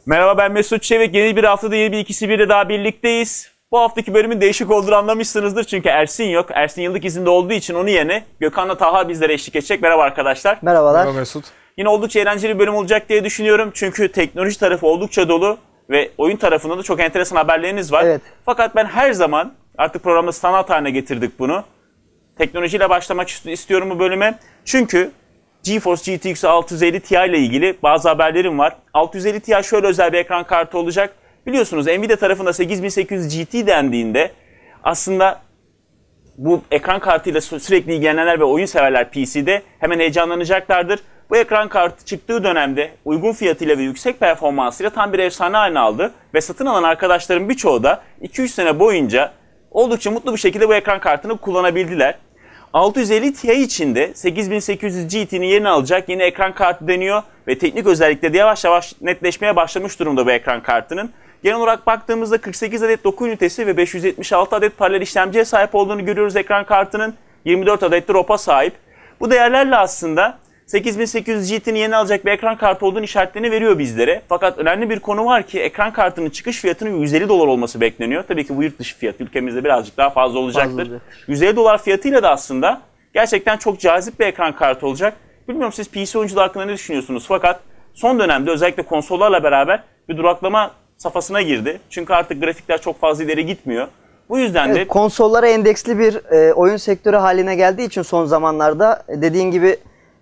Merhaba, ben Mesut Çevik. Yeni bir haftada yeni bir ikisi bir de daha birlikteyiz. Bu haftaki bölümün değişik olduğunu anlamışsınızdır çünkü Ersin yok. Ersin yıllık izinde olduğu için onu yerine Gökhan'la Taha bizlere eşlik edecek. Merhaba arkadaşlar. Merhabalar. Merhaba Mesut. Yine oldukça eğlenceli bir bölüm olacak diye düşünüyorum. Çünkü teknoloji tarafı oldukça dolu ve oyun tarafında da çok enteresan haberleriniz var. Evet. Fakat ben her zaman artık programda standart haline getirdik bunu. Teknolojiyle başlamak istiyorum bu bölüme. Çünkü GeForce GTX 650 Ti ile ilgili bazı haberlerim var. 650 Ti şöyle özel bir ekran kartı olacak. Biliyorsunuz Nvidia tarafında 8800 GT dendiğinde aslında bu ekran kartıyla sürekli ilgilenenler ve oyun severler PC'de hemen heyecanlanacaklardır. Bu ekran kartı çıktığı dönemde uygun fiyatıyla ve yüksek performansıyla tam bir efsane haline aldı. Ve satın alan arkadaşların birçoğu da 2-3 sene boyunca oldukça mutlu bir şekilde bu ekran kartını kullanabildiler. 650 Ti için de 8800 GT'nin yerini alacak yeni ekran kartı deniyor ve teknik özellikleri de yavaş yavaş netleşmeye başlamış durumda bu ekran kartının. Genel olarak baktığımızda 48 adet doku ünitesi ve 576 adet paralel işlemciye sahip olduğunu görüyoruz ekran kartının. 24 adet de ROP'a sahip. Bu değerlerle aslında 8800 GT'nin yeni alacak bir ekran kartı olduğunu işaretlerini veriyor bizlere. Fakat önemli bir konu var ki ekran kartının çıkış fiyatının $150 olması bekleniyor. Tabii ki bu yurt dışı fiyat ülkemizde birazcık daha fazla olacaktır. $150 fiyatıyla da aslında gerçekten çok cazip bir ekran kartı olacak. Bilmiyorum siz PC oyuncular hakkında ne düşünüyorsunuz? Fakat son dönemde özellikle konsollarla beraber bir duraklama safhasına girdi. Çünkü artık grafikler çok fazla ileri gitmiyor. Bu yüzden de konsollara endeksli bir oyun sektörü haline geldiği için son zamanlarda dediğin gibi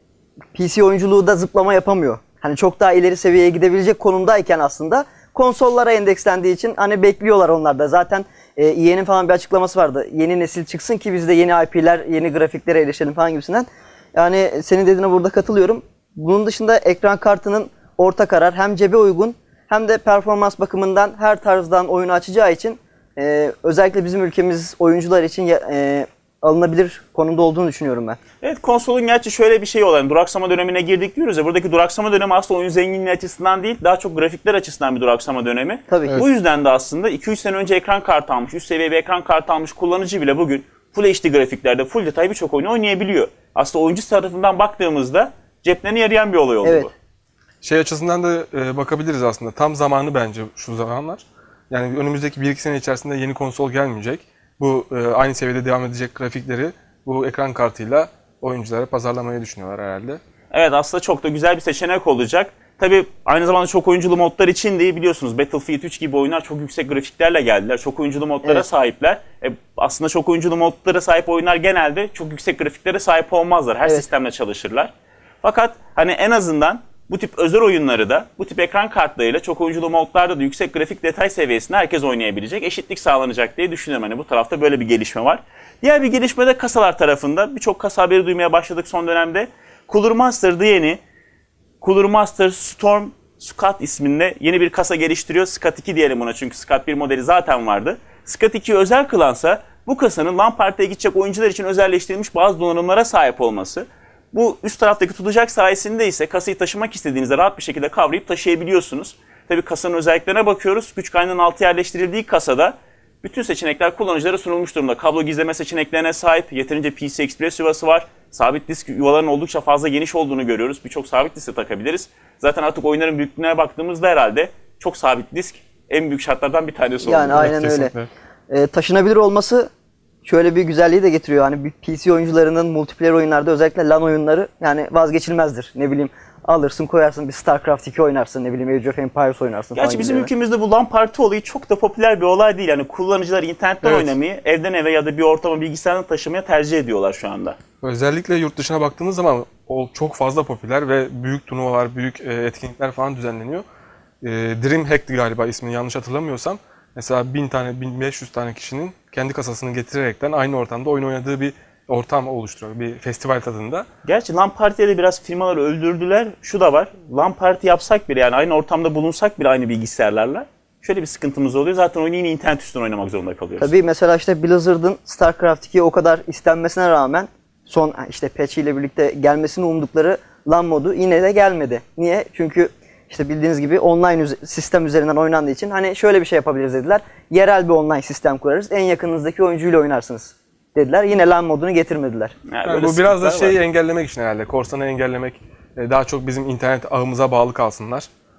PC oyunculuğu da zıplama yapamıyor. Hani çok daha ileri seviyeye gidebilecek konumdayken aslında konsollara endekslendiği için hani bekliyorlar onlar da. Zaten EA'nin falan bir açıklaması vardı. Yeni nesil çıksın ki biz de yeni IP'ler, yeni grafiklere erişelim falan gibisinden. Yani senin dediğine burada katılıyorum. Bunun dışında ekran kartının orta karar hem cebe uygun hem de performans bakımından her tarzdan oyunu açacağı için özellikle bizim ülkemiz oyuncular için alınabilir konumda olduğunu düşünüyorum ben. evet, konsolun gerçi şöyle bir şey olan duraksama dönemine girdik diyoruz ya, buradaki duraksama dönemi aslında oyun zenginliği açısından değil, daha çok grafikler açısından bir duraksama dönemi. Tabii ki. Bu yüzden de aslında 2-3 sene önce ekran kartı almış, üst seviye bir ekran kartı almış kullanıcı bile bugün Full HD grafiklerde, full detay birçok oyunu oynayabiliyor. Aslında oyuncu tarafından baktığımızda ceplerine yarayan bir olay oldu Evet. bu. Şey açısından da bakabiliriz aslında. Tam zamanı bence şu zamanlar. Yani önümüzdeki 1-2 sene içerisinde yeni konsol gelmeyecek. Bu aynı seviyede devam edecek grafikleri bu ekran kartıyla oyunculara pazarlamayı düşünüyorlar herhalde. Evet, aslında çok da güzel bir seçenek olacak. Tabii aynı zamanda çok oyunculu modlar için de biliyorsunuz Battlefield 3 gibi oyunlar çok yüksek grafiklerle geldiler. Çok oyunculu modlara sahipler. Aslında çok oyunculu modlara sahip oyunlar genelde çok yüksek grafiklere sahip olmazlar. Her sistemle çalışırlar. Fakat hani en azından bu tip özel oyunları da bu tip ekran kartlarıyla çok oyunculu modlarda da yüksek grafik detay seviyesinde herkes oynayabilecek, eşitlik sağlanacak diye düşünüyorum. Hani bu tarafta böyle bir gelişme var. Diğer bir gelişme de kasalar tarafında. Birçok kasa haberi duymaya başladık son dönemde. Cooler Master'da yeni Cooler Master Storm Scott isminde yeni bir kasa geliştiriyor. Scott 2 diyelim buna çünkü Scott 1 modeli zaten vardı. Scott 2'yi özel kılansa bu kasanın LAN partiye gidecek oyuncular için özelleştirilmiş bazı donanımlara sahip olması. Bu üst taraftaki tutacak sayesinde ise kasayı taşımak istediğinizde rahat bir şekilde kavrayıp taşıyabiliyorsunuz. Tabii kasanın özelliklerine bakıyoruz. Güç kaynağının altı yerleştirildiği kasada bütün seçenekler kullanıcılara sunulmuş durumda. Kablo gizleme seçeneklerine sahip, yeterince PCI Express yuvası var. Sabit disk yuvalarının oldukça fazla geniş olduğunu görüyoruz. Birçok sabit disk de takabiliriz. Zaten artık oyunların büyüklüğüne baktığımızda herhalde çok sabit disk en büyük şartlardan bir tanesi oluyor. Yani aynen öyle. Taşınabilir olması şöyle bir güzelliği de getiriyor. Hani PC oyuncularının multiplayer oyunlarda özellikle LAN oyunları yani vazgeçilmezdir. Ne bileyim alırsın koyarsın bir StarCraft 2 oynarsın, ne bileyim Age of Empires oynarsın falan. Gerçi bizim ülkemizde bu LAN parti olayı çok da popüler bir olay değil. Yani kullanıcılar internetten oynamayı evden eve ya da bir ortama bilgisayardan taşımaya tercih ediyorlar şu anda. Özellikle yurt dışına baktığınız zaman o çok fazla popüler ve büyük turnuvalar, büyük etkinlikler falan düzenleniyor. DreamHack'ti galiba ismini yanlış hatırlamıyorsam. Mesela 1000 tane, 1500 tane kişinin kendi kasasını getirerekten aynı ortamda oyun oynadığı bir ortam oluşturuyor. Bir festival tadında. Gerçi LAN partiye de biraz firmaları öldürdüler. Şu da var. LAN parti yapsak bile yani aynı ortamda bulunsak bile aynı bilgisayarlarla şöyle bir sıkıntımız oluyor. Zaten oyunu yine internet üstünden oynamak zorunda kalıyoruz. Tabii mesela işte Blizzard'ın StarCraft 2'ye o kadar istenmesine rağmen son işte patch ile birlikte gelmesini umdukları LAN modu yine de gelmedi. Niye? Çünkü İşte bildiğiniz gibi online sistem üzerinden oynandığı için hani şöyle bir şey yapabiliriz dediler. Yerel bir online sistem kurarız. En yakınınızdaki oyuncuyla oynarsınız dediler. Yine LAN modunu getirmediler. Yani bu biraz da şeyi engellemek için herhalde. Korsanı engellemek. Daha çok bizim internet ağımıza bağlı kalsınlar.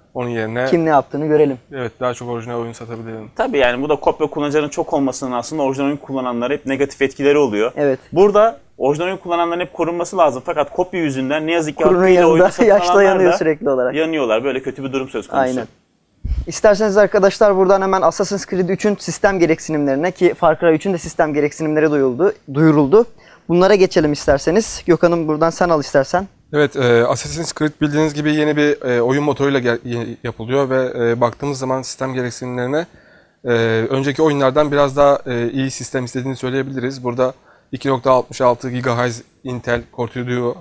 Onun yerine Kim ne yaptığını görelim. evet daha çok orijinal oyun satabilirim. Tabii yani bu da kopya kullanıcıların çok olmasının aslında orijinal oyun kullananlara hep negatif etkileri oluyor. Evet. Burada orijinal oyun kullananların hep korunması lazım. Fakat kopya yüzünden ne yazık ki Kurunun aklıyla oyunu yanında satın yaşta alanlar yanıyor da sürekli olarak. yanıyorlar. Böyle kötü bir durum söz konusu. Aynen. İsterseniz arkadaşlar buradan hemen Assassin's Creed 3'ün sistem gereksinimlerine, ki Far Cry 3'ün de sistem gereksinimleri duyuruldu. Bunlara geçelim isterseniz. Gökhan'ım buradan sen al istersen. Evet, Assassin's Creed bildiğiniz gibi yeni bir oyun motoruyla yapılıyor ve baktığımız zaman sistem gereksinimlerine önceki oyunlardan biraz daha iyi sistem istediğini söyleyebiliriz. Burada 2.66 GHz Intel Core Duo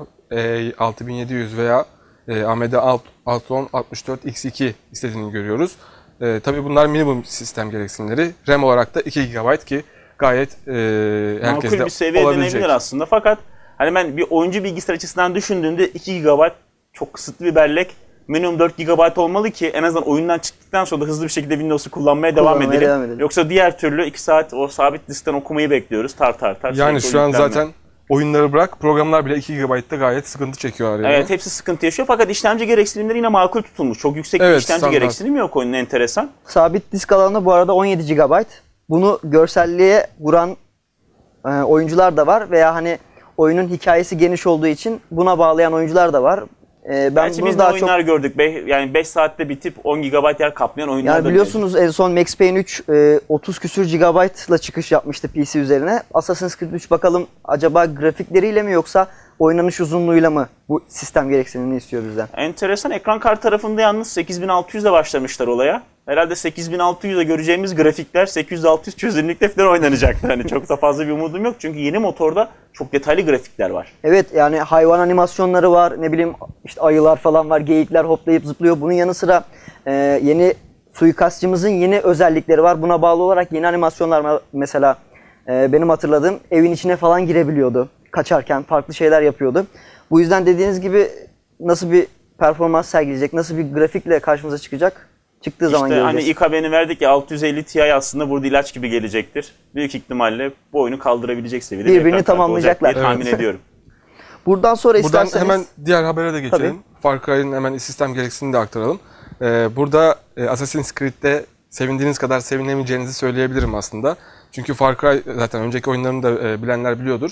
6700 veya AMD Athlon 64X2 istediğini görüyoruz. Tabii bunlar minimum sistem gereksinimleri. RAM olarak da 2 GB ki gayet herkeste makul bir seviye olabilecek. denebilir aslında. Fakat hani ben bir oyuncu bilgisayar açısından düşündüğümde 2 GB çok kısıtlı bir bellek. Minimum 4 GB olmalı ki en azından oyundan çıktıktan sonra da hızlı bir şekilde Windows'u kullanmaya devam edelim. Yoksa diğer türlü 2 saat o sabit diskten okumayı bekliyoruz. Tar. Yani şu an zaten oyunları bırak, programlar bile 2 GB'da gayet sıkıntı çekiyorlar yani. Evet, hepsi sıkıntı yaşıyor fakat işlemci gereksinimleri yine makul tutulmuş. Çok yüksek bir işlemci standart gereksinimi yok oyunun, enteresan. Sabit disk alanı bu arada 17 GB. Bunu görselliğe vuran oyuncular da var veya hani oyunun hikayesi geniş olduğu için buna bağlayan oyuncular da var. Gerçi biz de oyunlar gördük. Yani 5 saatte bitip 10 GB yer kaplayan oyunlar yani da biliyorsunuz en son Max Payne 3 30 küsür GB'la çıkış yapmıştı PC üzerine. Assassin's Creed 3 bakalım acaba grafikleriyle mi yoksa oynanış uzunluğuyla mı bu sistem gereksinimini istiyor bizden? Enteresan. Ekran kartı tarafında yalnız 8600 ile başlamışlar olaya. Herhalde 8600'de göreceğimiz grafikler 800-600 çözünürlükte falan oynanacaktı. Hani çok da fazla bir umudum yok. Çünkü yeni motorda çok detaylı grafikler var. Evet, yani hayvan animasyonları var. Ne bileyim işte ayılar falan var. Geyikler hoplayıp zıplıyor. Bunun yanı sıra yeni suikastçımızın yeni özellikleri var. Buna bağlı olarak yeni animasyonlar mesela benim hatırladığım evin içine falan girebiliyordu. Kaçarken farklı şeyler yapıyordu. Bu yüzden dediğiniz gibi nasıl bir performans sergileyecek, nasıl bir grafikle karşımıza çıkacak? Çıktığı zaman göreceğiz. Hani ilk haberini verdik ya, 650 Ti aslında burada ilaç gibi gelecektir. Büyük ihtimalle bu oyunu kaldırabilecek seviyede birbirini tamamlayacaklar diye tahmin ediyorum. Buradan sonra isterseniz... hemen diğer habere de geçelim. Tabii. Far Cry'ın hemen sistem gereksinimini de aktaralım. Burada Assassin's Creed'de sevindiğiniz kadar sevinemeyeceğinizi söyleyebilirim aslında. Çünkü Far Cry zaten önceki oyunlarını da bilenler biliyordur.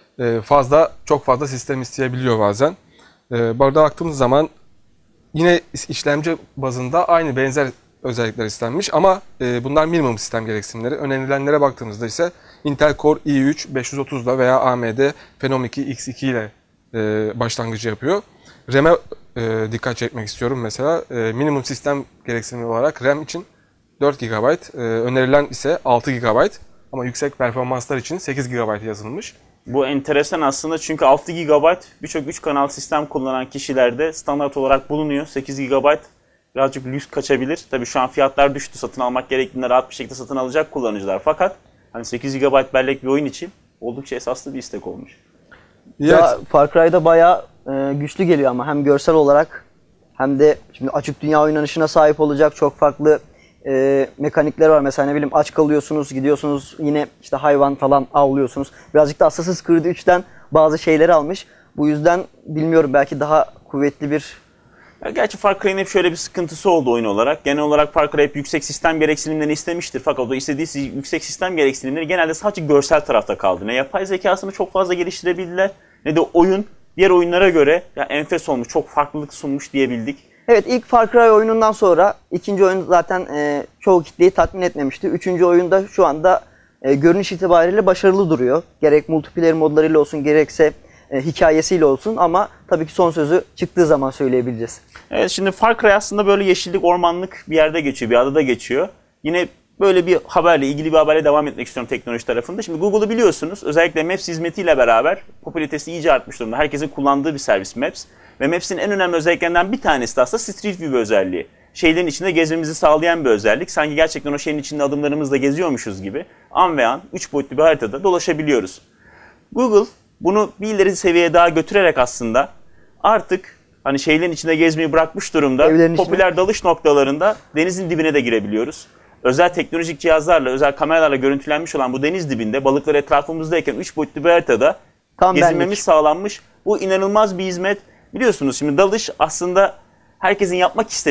Çok fazla sistem isteyebiliyor bazen. Burada baktığımız zaman yine işlemci bazında aynı benzer özellikler istenmiş ama bunlar minimum sistem gereksinimleri. Önerilenlere baktığımızda ise Intel Core i3 530'la veya AMD Phenom 2 X2 ile başlangıcı yapıyor. RAM'e dikkat çekmek istiyorum mesela. Minimum sistem gereksinimi olarak RAM için 4 GB, önerilen ise 6 GB ama yüksek performanslar için 8 GB yazılmış. Bu enteresan aslında çünkü 6 GB birçok 3 kanal sistem kullanan kişilerde standart olarak bulunuyor. 8 GB birazcık lüks kaçabilir. Tabii şu an fiyatlar düştü. Satın almak gerektiğinde rahat bir şekilde satın alacak kullanıcılar. Fakat hani 8 GB bellek bir oyun için oldukça esaslı bir istek olmuş. Evet. Ya Far Cry'da bayağı güçlü geliyor ama hem görsel olarak hem de şimdi açık dünya oynanışına sahip olacak çok farklı mekanikler var. Mesela ne bileyim aç kalıyorsunuz, gidiyorsunuz yine işte hayvan falan avlıyorsunuz. Birazcık da Assassin's Creed 3'ten bazı şeyleri almış. Bu yüzden bilmiyorum, belki daha kuvvetli bir... Ya gerçi Far Cry'nin hep şöyle bir sıkıntısı oldu oyun olarak. Genel olarak Far Cry hep yüksek sistem gereksinimlerini istemiştir. Fakat o istediği yüksek sistem gereksinimleri genelde sadece görsel tarafta kaldı. Ne yapay zekasını çok fazla geliştirebildiler ne de oyun diğer oyunlara göre ya enfes olmuş, çok farklılık sunmuş diyebildik. Evet, ilk Far Cry oyunundan sonra ikinci oyun zaten çoğu kitleyi tatmin etmemişti. Üçüncü oyunda şu anda görünüş itibariyle başarılı duruyor. Gerek multiplayer modlarıyla olsun gerekse hikayesiyle olsun ama tabii ki son sözü çıktığı zaman söyleyebileceğiz. Evet, şimdi Far Cry aslında böyle yeşillik, ormanlık bir yerde geçiyor, bir adada geçiyor. Yine böyle bir haberle, ilgili bir haberle devam etmek istiyorum teknoloji tarafında. Şimdi Google'u biliyorsunuz, özellikle Maps hizmetiyle beraber popülaritesi iyice artmış durumda. Herkesin kullandığı bir servis Maps. Ve Maps'in en önemli özelliklerinden bir tanesi de aslında Street View özelliği. Şehirlerin içinde gezmemizi sağlayan bir özellik. Sanki gerçekten o şehrin içinde adımlarımızla geziyormuşuz gibi an ve an 3 boyutlu bir haritada dolaşabiliyoruz. Google bunu bir ileri seviyeye daha götürerek aslında artık hani şehirlerin içinde gezmeyi bırakmış durumda. Popüler dalış noktalarında denizin dibine de girebiliyoruz. Özel teknolojik cihazlarla, özel kameralarla görüntülenmiş olan bu deniz dibinde balıklar etrafımızdayken 3 boyutlu bir haritada gezinmemiz sağlanmış. Bu inanılmaz bir hizmet. Biliyorsunuz şimdi dalış aslında herkesin yapmak istediği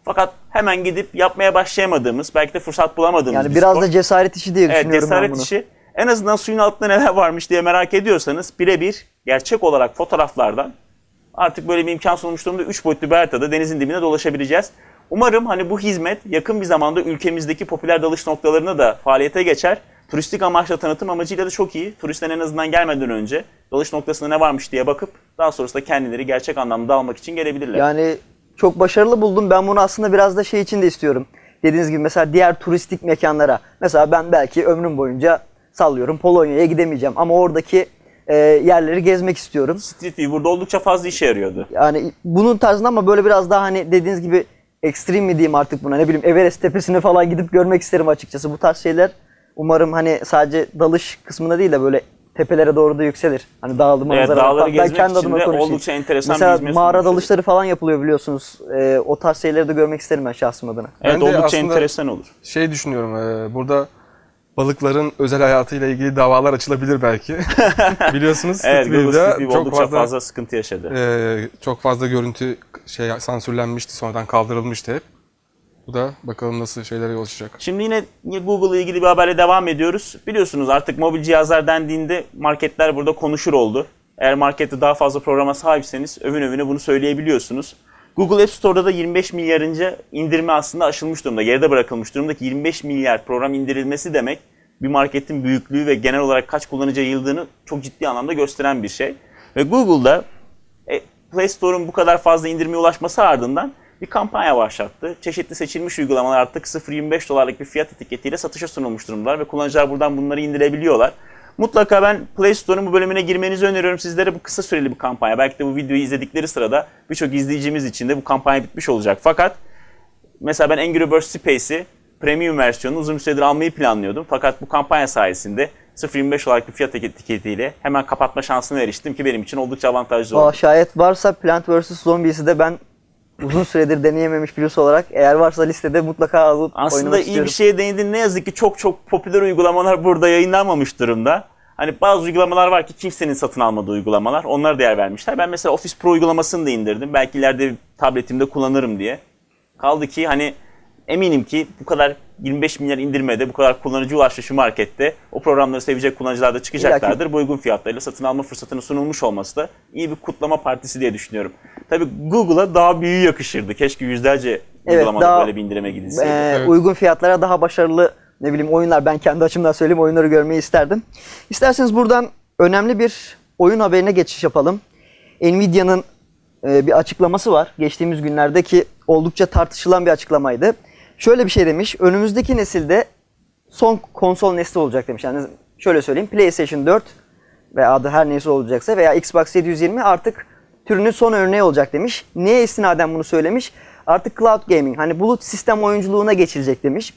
Fakat hemen gidip yapmaya başlayamadığımız, belki de fırsat bulamadığımız Yani bir biraz spor. da cesaret işi diye Evet, düşünüyorum ben cesaret bunu. işi. En azından suyun altında neler varmış diye merak ediyorsanız birebir gerçek olarak fotoğraflardan artık böyle bir imkan sunmuş durumda 3 boyutlu bir haritada denizin dibine dolaşabileceğiz. Umarım hani bu hizmet yakın bir zamanda ülkemizdeki popüler dalış noktalarına da faaliyete geçer. Turistik amaçla tanıtım amacıyla da çok iyi. Turistler en azından gelmeden önce dalış noktasında ne varmış diye bakıp daha sonrasında kendileri gerçek anlamda almak için gelebilirler. Yani çok başarılı buldum. Ben bunu aslında biraz da şey için de istiyorum. Dediğiniz gibi mesela diğer turistik mekanlara. Mesela ben belki ömrüm boyunca sallıyorum Polonya'ya gidemeyeceğim. Ama oradaki yerleri gezmek istiyorum. Street View burada oldukça fazla işe yarıyordu. Yani bunun tarzında ama böyle biraz daha hani dediğiniz gibi ekstrem mi diyeyim artık buna, ne bileyim Everest tepesine falan gidip görmek isterim açıkçası. Bu tarz şeyler umarım hani sadece dalış kısmında değil de böyle tepelere doğru da yükselir. Hani dağlı manzara. dağları Ben gezmek kendi için adıma de konuşayım. oldukça enteresan bir mesela hizmet mağara sunmuş. dalışları falan yapılıyor biliyorsunuz. O tarz şeyleri de görmek isterim ben şahsım adına. Evet, Ben de oldukça aslında enteresan olur. Şey düşünüyorum, burada balıkların özel hayatıyla ilgili davalar açılabilir belki. Biliyorsunuz Evet, Google Street Street View oldukça fazla sıkıntı yaşadı. çok fazla görüntü sansürlenmişti, sonradan kaldırılmıştı hep. Bu da bakalım nasıl şeylere yol açacak. Şimdi yine Google ile ilgili bir haberle devam ediyoruz. Biliyorsunuz artık mobil cihazlar dendiğinde marketler burada konuşur oldu. Eğer markette daha fazla programa sahipseniz övüne bunu söyleyebiliyorsunuz. Google App Store'da da 25 milyarınca indirme aslında aşılmış durumda. Geride bırakılmış durumda ki 25 milyar program indirilmesi demek bir marketin büyüklüğü ve genel olarak kaç kullanıcı yayıldığını çok ciddi anlamda gösteren bir şey. Ve Google'da Play Store'un bu kadar fazla indirmeye ulaşması ardından bir kampanya başlattı. Çeşitli seçilmiş uygulamalar artık $0.25 bir fiyat etiketiyle satışa sunulmuş durumdalar ve kullanıcılar buradan bunları indirebiliyorlar. Mutlaka ben Play Store'un bu bölümüne girmenizi öneriyorum sizlere. Bu kısa süreli bir kampanya. Belki de bu videoyu izledikleri sırada birçok izleyicimiz için de bu kampanya bitmiş olacak. Fakat mesela ben Angry Birds Space'i premium versiyonunu uzun bir süredir almayı planlıyordum. Fakat bu kampanya sayesinde $0.25 bir fiyat etiketiyle hemen kapatma şansına eriştim ki benim için oldukça avantajlı oldu. Şayet varsa Plant vs. Zombies'i de ben uzun süredir deneyememiş birisi olarak eğer varsa listede mutlaka alıp Aslında oynamak iyi istiyorum. bir şeye değindin. Ne yazık ki çok popüler uygulamalar burada yayınlanmamış durumda. Hani bazı uygulamalar var ki kimsenin satın almadığı uygulamalar. Onlara değer vermişler. Ben mesela Office Pro uygulamasını da indirdim. Belki ileride tabletimde kullanırım diye. Kaldı ki hani eminim ki bu kadar 25 milyar indirmede, bu kadar kullanıcı ulaştığı şu markette o programları sevecek kullanıcılar da çıkacaklardır. Bu uygun fiyatlarıyla satın alma fırsatının sunulmuş olması da iyi bir kutlama partisi diye düşünüyorum. Tabii Google'a daha büyüğü yakışırdı. Keşke yüzlerce uygulamada daha, böyle bir indirime gidilseydi. Evet. Uygun fiyatlara daha başarılı ne bileyim oyunlar, ben kendi açımdan söyleyeyim, oyunları görmeyi isterdim. İsterseniz buradan önemli bir oyun haberine geçiş yapalım. Nvidia'nın bir açıklaması var. Geçtiğimiz günlerdeki oldukça tartışılan bir açıklamaydı. Şöyle bir şey demiş. Önümüzdeki nesilde son konsol nesli olacak demiş. Yani şöyle söyleyeyim. PlayStation 4 veya adı her neyse olacaksa veya Xbox 720 artık türünün son örneği olacak demiş. Neye istinaden bunu söylemiş? Artık cloud gaming, hani bulut sistem oyunculuğuna geçilecek demiş.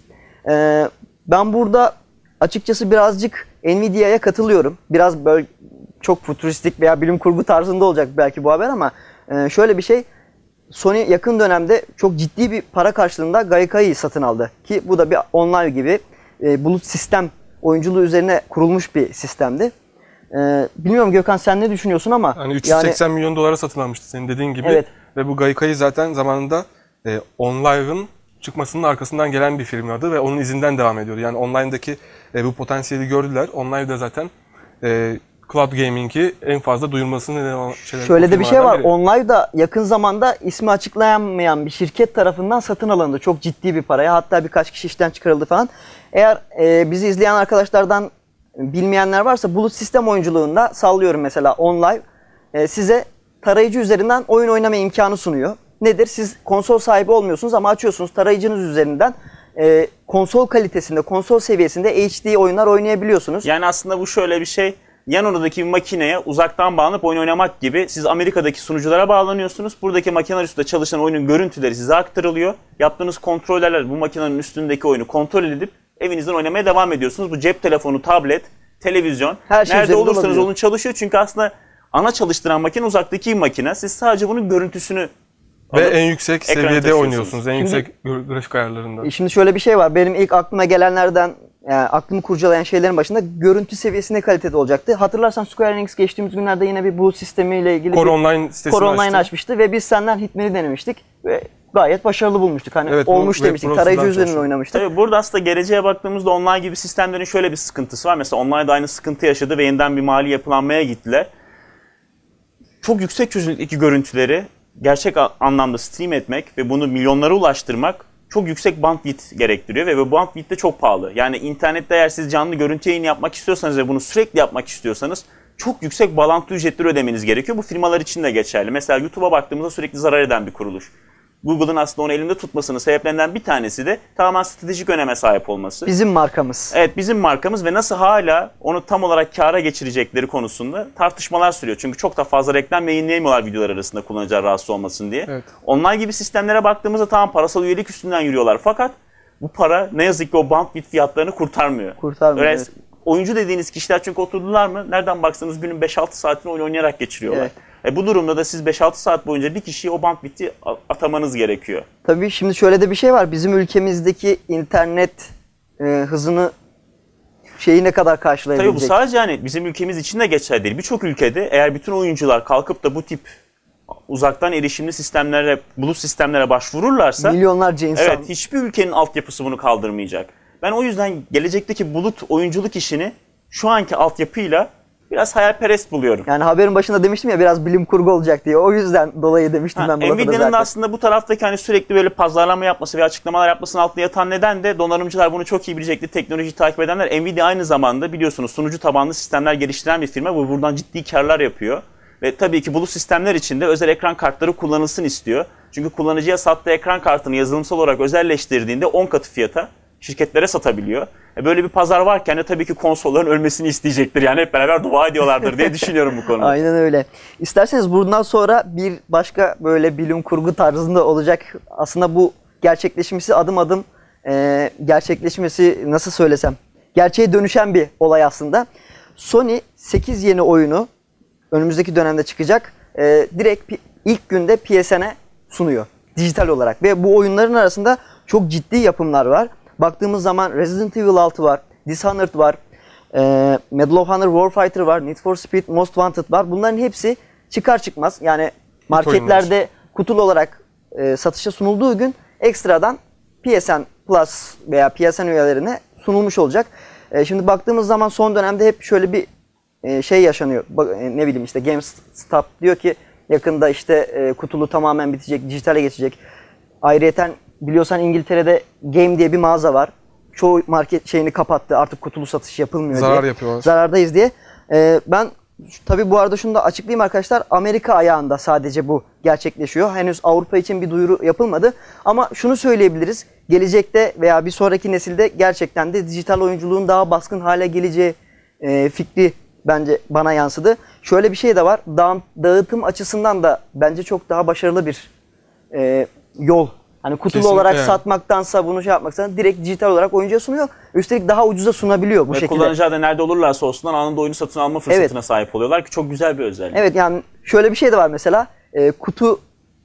Ben burada açıkçası birazcık Nvidia'ya katılıyorum. Biraz böyle çok futuristik veya bilim kurgu tarzında olacak belki bu haber ama şöyle bir şey. Sony yakın dönemde çok ciddi bir para karşılığında Gaikai'yi satın aldı. Ki bu da bir online gibi bulut sistem oyunculuğu üzerine kurulmuş bir sistemdi. Bilmiyorum Gökhan, sen ne düşünüyorsun ama... Yani 380 milyon dolara satın almıştı senin dediğin gibi. Evet. Ve bu Gaikai zaten zamanında OnLive'ın çıkmasının arkasından gelen bir firma adı ve onun izinden devam ediyordu. Yani online'daki bu potansiyeli gördüler. OnLive'da zaten cloud gaming'i en fazla duyurmasını neden olan şeyler. Şöyle de bir şey var. biri. OnLive'da yakın zamanda ismi açıklanmayan bir şirket tarafından satın alındı. Çok ciddi bir paraya. Hatta birkaç kişi işten çıkarıldı falan. Eğer bizi izleyen arkadaşlardan bilmeyenler varsa bulut sistem oyunculuğunda sallıyorum mesela OnLive size tarayıcı üzerinden oyun oynama imkanı sunuyor. Nedir? Siz konsol sahibi olmuyorsunuz ama açıyorsunuz tarayıcınız üzerinden konsol kalitesinde, konsol seviyesinde HD oyunlar oynayabiliyorsunuz. Yani aslında bu şöyle bir şey. Yan odadaki bir makineye uzaktan bağlanıp oyun oynamak gibi siz Amerika'daki sunuculara bağlanıyorsunuz. Buradaki makineler üstünde çalışan oyunun görüntüleri size aktarılıyor. Yaptığınız kontrollerle bu makinenin üstündeki oyunu kontrol edip evinizden oynamaya devam ediyorsunuz. Bu cep telefonu, tablet, televizyon, her şey nerede olursanız olabiliyor. olun çalışıyor. Çünkü aslında ana çalıştıran makine uzaktaki bir makine. Siz sadece bunun görüntüsünü Ve alıp en yüksek ekrana seviyede taşıyorsunuz. oynuyorsunuz. En yüksek grafik ayarlarında. Şimdi şöyle bir şey var. Benim ilk aklıma gelenlerden yani aklımı kurcalayan şeylerin başında görüntü seviyesinde kaliteli olacaktı. Hatırlarsan Square Enix geçtiğimiz günlerde yine bir bu sistemiyle ilgili Core Online sitesini Core Online açtı. açmıştı ve biz senden Hitman'i denemiştik ve gayet başarılı bulmuştuk. Hani Evet, olmuş web demiştik. browser'dan Tarayıcı üzerinden çalışıyor. oynamıştık. Tabii burada aslında geleceğe baktığımızda online gibi sistemlerin şöyle bir sıkıntısı var. Mesela online'da aynı sıkıntı yaşadı ve yeniden bir mali yapılanmaya gittiler. Çok yüksek çözünürlükteki görüntüleri gerçek anlamda stream etmek ve bunu milyonlara ulaştırmak çok yüksek bandwidth gerektiriyor ve bu bandwidth de çok pahalı. Yani internette eğer siz canlı görüntü yayını yapmak istiyorsanız ve bunu sürekli yapmak istiyorsanız çok yüksek bağlantı ücretleri ödemeniz gerekiyor. Bu firmalar için de geçerli. Mesela YouTube'a baktığımızda sürekli zarar eden bir kuruluş. Google'ın aslında onu elinde tutmasının sebeplerinden bir tanesi de tamamen stratejik öneme sahip olması. Bizim markamız. Evet, bizim markamız ve nasıl hala onu tam olarak kâra geçirecekleri konusunda tartışmalar sürüyor. Çünkü çok da fazla reklam yayınlayamıyorlar videolar arasında kullanıcılar rahatsız olmasın diye. Evet. Online gibi sistemlere baktığımızda tamam parasal üyelik üstünden yürüyorlar fakat bu para ne yazık ki o bandwidth fiyatlarını kurtarmıyor. Kurtarmıyor, Öyle evet. Oyuncu dediğiniz kişiler çünkü oturdular mı nereden baksanız günün 5-6 saatini oyun oynayarak geçiriyorlar. Evet. Bu durumda da siz 5-6 saat boyunca bir kişiye o bandwidth'i atamanız gerekiyor. Tabii şimdi şöyle de bir şey var. Bizim ülkemizdeki internet hızını ne kadar Tabii bu karşılayabilecek? sadece hani bizim ülkemiz için de geçerli değil. Birçok ülkede eğer bütün oyuncular kalkıp da bu tip uzaktan erişimli sistemlere, bulut sistemlere başvururlarsa Milyonlarca insan. evet hiçbir ülkenin altyapısı bunu kaldırmayacak. Ben o yüzden gelecekteki bulut oyunculuk işini şu anki altyapıyla biraz hayalperest buluyorum. Yani haberin başında demiştim ya biraz bilim kurgu olacak diye. O yüzden dolayı demiştim ben bu lafı da Nvidia'nın zaten. da aslında bu taraftaki hani sürekli böyle pazarlama yapması ve açıklamalar yapmasının altında yatan neden de donanımcılar bunu çok iyi bilecekti. Teknolojiyi takip edenler. Nvidia aynı zamanda biliyorsunuz sunucu tabanlı sistemler geliştiren bir firma ve buradan ciddi karlar yapıyor. Ve tabii ki bulut sistemler için de özel ekran kartları kullanılsın istiyor. Çünkü kullanıcıya sattığı ekran kartını yazılımsal olarak özelleştirdiğinde 10 katı fiyata şirketlere satabiliyor. Böyle bir pazar varken de tabii ki konsolların ölmesini isteyecektir. Yani hep beraber dua ediyorlardır diye düşünüyorum bu konuda. Aynen öyle. İsterseniz bundan sonra bir başka böyle bilim kurgu tarzında olacak. Aslında bu gerçekleşmesi adım adım gerçekleşmesi nasıl söylesem gerçeğe dönüşen bir olay aslında. Sony 8 yeni oyunu önümüzdeki dönemde çıkacak. Direkt ilk günde PSN'e sunuyor. Dijital olarak. Ve bu oyunların arasında çok ciddi yapımlar var. Baktığımız zaman Resident Evil 6 var, Dishonored var, Medal of Honor Warfighter var, Need for Speed Most Wanted var. Bunların hepsi çıkar çıkmaz yani marketlerde kutulu olarak satışa sunulduğu gün ekstradan PSN Plus veya PSN üyelerine sunulmuş olacak. Şimdi baktığımız zaman son dönemde hep şöyle bir şey yaşanıyor. Ne bileyim işte GameStop diyor ki yakında işte kutulu tamamen bitecek, dijitale geçecek. Ayrıyeten biliyorsan İngiltere'de Game diye bir mağaza var. Çoğu market şeyini kapattı. Artık kutulu satış yapılmıyor Zarar diye. yapıyorlar. Zarardayız diye. Ben tabii bu arada şunu da açıklayayım arkadaşlar. Amerika ayağında sadece bu gerçekleşiyor. Henüz Avrupa için bir duyuru yapılmadı. Ama şunu söyleyebiliriz. Gelecekte veya bir sonraki nesilde gerçekten de dijital oyunculuğun daha baskın hale geleceği fikri bence bana yansıdı. Şöyle bir şey de var. Dağıtım açısından da bence çok daha başarılı bir yol. Hani kutulu Kesinlikle olarak yani. satmaktansa bunu şey yapmaktansa direkt dijital olarak oyuncuya sunuyor. Üstelik daha ucuza sunabiliyor bu Ve şekilde. kullanıcılar da nerede olurlarsa olsunlar anında oyunu satın alma fırsatına sahip oluyorlar ki çok güzel bir özellik. Evet yani şöyle bir şey de var mesela. Kutu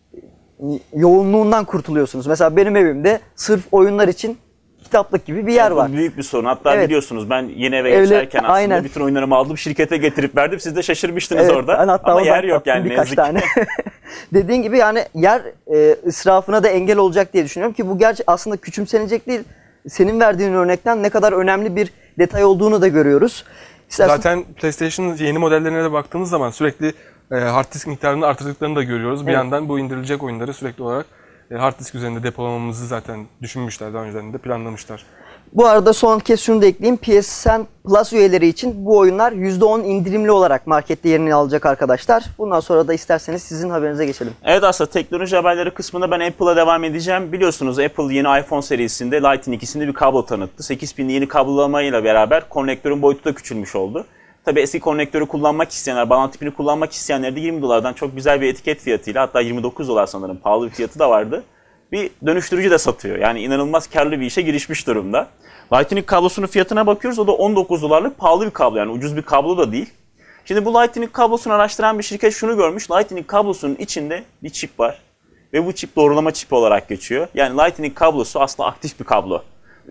yoğunluğundan kurtuluyorsunuz. Mesela benim evimde sırf oyunlar için kitaplık gibi bir yer Bu var. büyük bir sorun. Hatta Evet. biliyorsunuz ben yeni eve Öyle, geçerken aslında aynen. bütün oyunlarımı aldım şirkete getirip verdim. Siz de şaşırmıştınız orada. Ben hatta Ama oradan yer yok kaptım yani ne birkaç yazık ki. tane. Dediğin gibi yani yer israfına da engel olacak diye düşünüyorum ki bu gerçi aslında küçümsenecek değil. Senin verdiğin örnekten ne kadar önemli bir detay olduğunu da görüyoruz. Zaten PlayStation'ın yeni modellerine de baktığımız zaman sürekli hard disk miktarını artırdıklarını da görüyoruz. Bir yandan bu indirilecek oyunları sürekli olarak hard disk üzerinde depolamamızı zaten düşünmüşler, daha önceden de planlamışlar. Bu arada son kez şunu da ekleyeyim. PSN Plus üyeleri için bu oyunlar %10 indirimli olarak markette yerini alacak arkadaşlar. Bundan sonra da isterseniz sizin haberinize geçelim. Evet aslında teknoloji haberleri kısmında ben Apple'a devam edeceğim. Biliyorsunuz Apple yeni iPhone serisinde Lightning ikisinde bir kablo tanıttı. 8 pinli yeni kablolamayla beraber konnektörün boyutu da küçülmüş oldu. Tabii eski konnektörü kullanmak isteyenler, bağlantı tipini kullanmak isteyenler de $20'dan çok güzel bir etiket fiyatıyla hatta $29 sanırım pahalı bir fiyatı da vardı. Bir dönüştürücü de satıyor. Yani inanılmaz karlı bir işe girişmiş durumda. Lightning kablosunun fiyatına bakıyoruz. O da $19'lık pahalı bir kablo. Yani ucuz bir kablo da değil. Şimdi bu Lightning kablosunu araştıran bir şirket şunu görmüş. Lightning kablosunun içinde bir çip var. Ve bu çip doğrulama çipi olarak geçiyor. Yani Lightning kablosu aslında aktif bir kablo.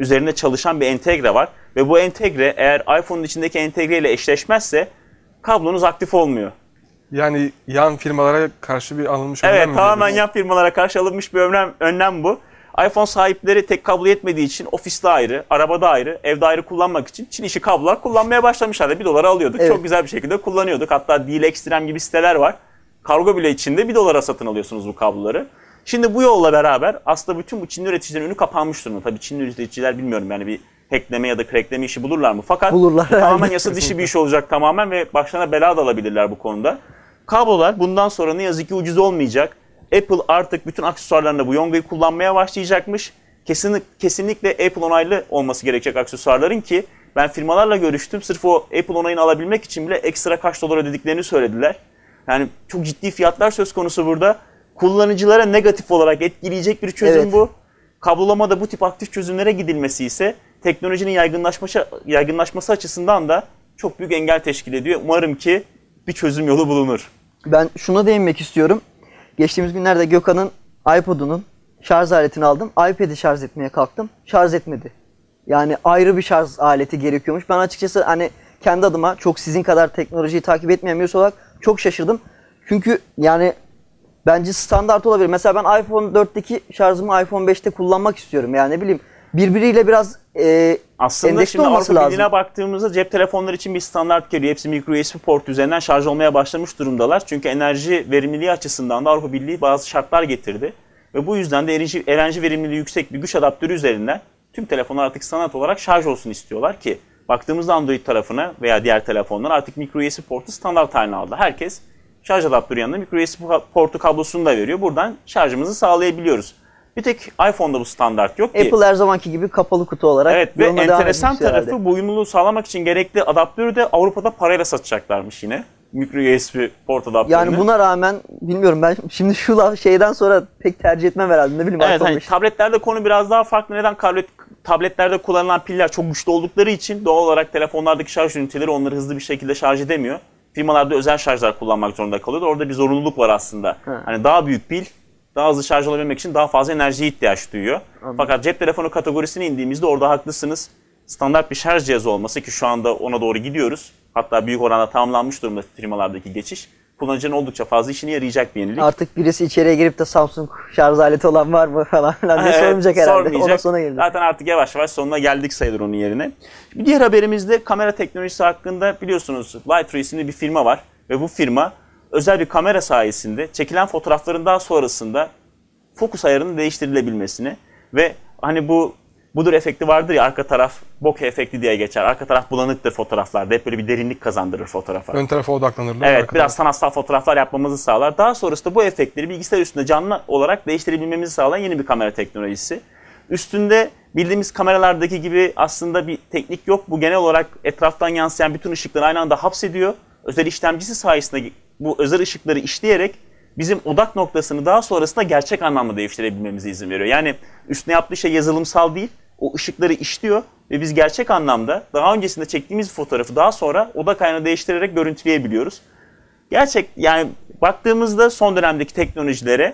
üzerinde çalışan bir entegre var. Ve bu entegre eğer iPhone'un içindeki entegre ile eşleşmezse kablonuz aktif olmuyor. Yani yan firmalara karşı bir alınmış önlem Evet, mi tamamen diyebiliriz? yan firmalara karşı alınmış bir önlem bu. iPhone sahipleri tek kablo yetmediği için ofiste ayrı, arabada ayrı, evde ayrı kullanmak için Çin işi kablolar kullanmaya başlamışlardı. $1 alıyorduk. Evet. Çok güzel bir şekilde kullanıyorduk. Hatta Deal Extreme gibi siteler var. Kargo bile içinde $1 satın alıyorsunuz bu kabloları. Şimdi bu yolla beraber aslında bütün bu Çinli üreticilerin önü kapanmış durumda. Tabii Çinli üreticiler bilmiyorum yani bir hackleme ya da crackleme işi bulurlar mı? Fakat Bulurlar tamamen herhalde. yasa dışı bir iş olacak tamamen ve başlarına bela da alabilirler bu konuda. Kablolar bundan sonra ne yazık ki ucuz olmayacak. Apple artık bütün aksesuarlarında bu yongayı kullanmaya başlayacakmış. Kesinlikle Apple onaylı olması gerekecek aksesuarların ki ben firmalarla görüştüm. Sırf o Apple onayını alabilmek için bile ekstra kaç dolar ödediklerini söylediler. Yani çok ciddi fiyatlar söz konusu burada. Kullanıcılara negatif olarak etkileyecek bir çözüm Evet. bu. Kablolamada bu tip aktif çözümlere gidilmesi ise teknolojinin yaygınlaşması açısından da çok büyük engel teşkil ediyor. Umarım ki bir çözüm yolu bulunur. Ben şuna değinmek istiyorum. Geçtiğimiz günlerde Gökhan'ın iPod'unun şarj aletini aldım. iPad'i şarj etmeye kalktım. Şarj etmedi. Yani ayrı bir şarj aleti gerekiyormuş. Ben açıkçası hani kendi adıma çok sizin kadar teknolojiyi takip etmeyen birisi olarak çok şaşırdım. Çünkü yani bence standart olabilir. Mesela ben iPhone 4'teki şarjımı iPhone 5'te kullanmak istiyorum. Yani ne bileyim birbiriyle biraz Aslında endeksli şimdi olması Avrupa lazım. Birliği'ne baktığımızda cep telefonları için bir standart geliyor. Hepsi micro USB port üzerinden şarj olmaya başlamış durumdalar. Çünkü enerji verimliliği açısından da Avrupa Birliği bazı şartlar getirdi. Ve bu yüzden de enerji verimliliği yüksek bir güç adaptörü üzerinden tüm telefonlar artık standart olarak şarj olsun istiyorlar ki baktığımızda Android tarafına veya diğer telefonlar artık micro USB portu standart haline aldı. Herkes şarj adaptörü yanında micro USB portu kablosunu da veriyor. Buradan şarjımızı sağlayabiliyoruz. Bir tek iPhone'da bu standart yok ki. Apple her zamanki gibi kapalı kutu olarak Evet ve yoluna devam enteresan etmiş herhalde. tarafı bu uyumluluğu sağlamak için gerekli adaptörü de Avrupa'da parayla satacaklarmış yine. Micro USB port adaptörünü. Yani buna rağmen bilmiyorum ben şimdi şu şeyden sonra pek tercih etmem herhalde. Ne bileyim Evet iPhone hani 5. tabletlerde konu biraz daha farklı. Neden? Tabletlerde kullanılan piller çok güçlü oldukları için doğal olarak telefonlardaki şarj üniteleri onları hızlı bir şekilde şarj edemiyor. Firmalarda özel şarjlar kullanmak zorunda kalıyor. Orada bir zorunluluk var aslında. Hani daha büyük pil, daha hızlı şarj olabilmek için daha fazla enerjiye ihtiyaç duyuyor. Fakat cep telefonu kategorisine indiğimizde orada haklısınız. Standart bir şarj cihazı olması ki şu anda ona doğru gidiyoruz. Hatta büyük oranda tamamlanmış durumda firmalardaki geçiş. Kullanıcının oldukça fazla işine yarayacak bir yenilik. Artık birisi içeriye girip de Samsung şarj aleti olan var mı falan filan diye Evet, sormayacak herhalde. sormayacak. Ona sonra geldi. Zaten artık yavaş yavaş sonuna geldik sayılır onun yerine. Bir diğer haberimizde kamera teknolojisi hakkında biliyorsunuz Lightroom isimli bir firma var. Ve bu firma özel bir kamera sayesinde çekilen fotoğrafların daha sonrasında fokus ayarının değiştirilebilmesini ve hani bu budur efekti vardır ya arka taraf bokeh efekti diye geçer. Arka taraf bulanıktır fotoğraflarda. Hep böyle bir derinlik kazandırır fotoğrafa. Ön tarafa odaklanırlar. Evet, arka biraz taraf. sanatsal fotoğraflar yapmamızı sağlar. Daha sonrasında bu efektleri bilgisayar üstünde canlı olarak değiştirebilmemizi sağlayan yeni bir kamera teknolojisi. Üstünde bildiğimiz kameralardaki gibi aslında bir teknik yok. Bu genel olarak etraftan yansıyan bütün ışıkları aynı anda hapsediyor. Özel işlemcisi sayesinde bu özel ışıkları işleyerek bizim odak noktasını daha sonrasında gerçek anlamda değiştirebilmemize izin veriyor. Yani üstüne yaptığı şey yazılımsal değil, o ışıkları işliyor ve biz gerçek anlamda daha öncesinde çektiğimiz fotoğrafı daha sonra odak ayarını değiştirerek görüntüleyebiliyoruz. Yani baktığımızda son dönemdeki teknolojilere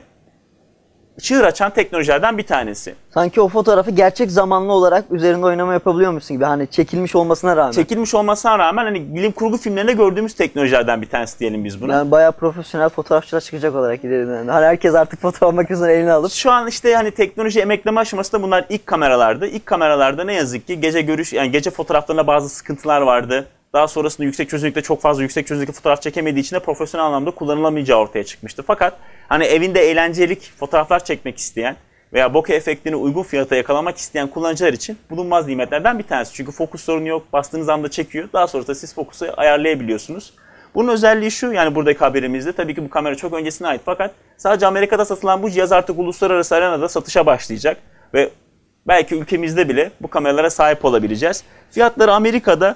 çığır açan teknolojilerden bir tanesi. Sanki o fotoğrafı gerçek zamanlı olarak üzerinde oynama yapabiliyormuşsun gibi. Hani çekilmiş olmasına rağmen. Çekilmiş olmasına rağmen hani bilim kurgu filmlerinde gördüğümüz teknolojilerden bir tanesi diyelim biz buna. Yani bayağı profesyonel fotoğrafçılar çıkacak olarak gidelim. Yani. Hani herkes artık fotoğraf makinesini eline alıp. Şu an işte hani teknoloji emekleme aşamasında bunlar ilk kameralardı. İlk kameralarda ne yazık ki gece fotoğraflarında bazı sıkıntılar vardı. Daha sonrasında yüksek çözünürlükte çok fazla yüksek çözünürlükte fotoğraf çekemediği için de profesyonel anlamda kullanılamayacağı ortaya çıkmıştı. Fakat hani evinde eğlencelik fotoğraflar çekmek isteyen veya bokeh efektini uygun fiyata yakalamak isteyen kullanıcılar için bulunmaz nimetlerden bir tanesi. Çünkü fokus sorunu yok, bastığınız anda çekiyor. Daha sonrasında siz fokusu ayarlayabiliyorsunuz. Bunun özelliği şu, yani buradaki haberimizde tabii ki bu kamera çok öncesine ait fakat sadece Amerika'da satılan bu cihaz artık uluslararası arenada satışa başlayacak ve belki ülkemizde bile bu kameralara sahip olabileceğiz. Fiyatları Amerika'da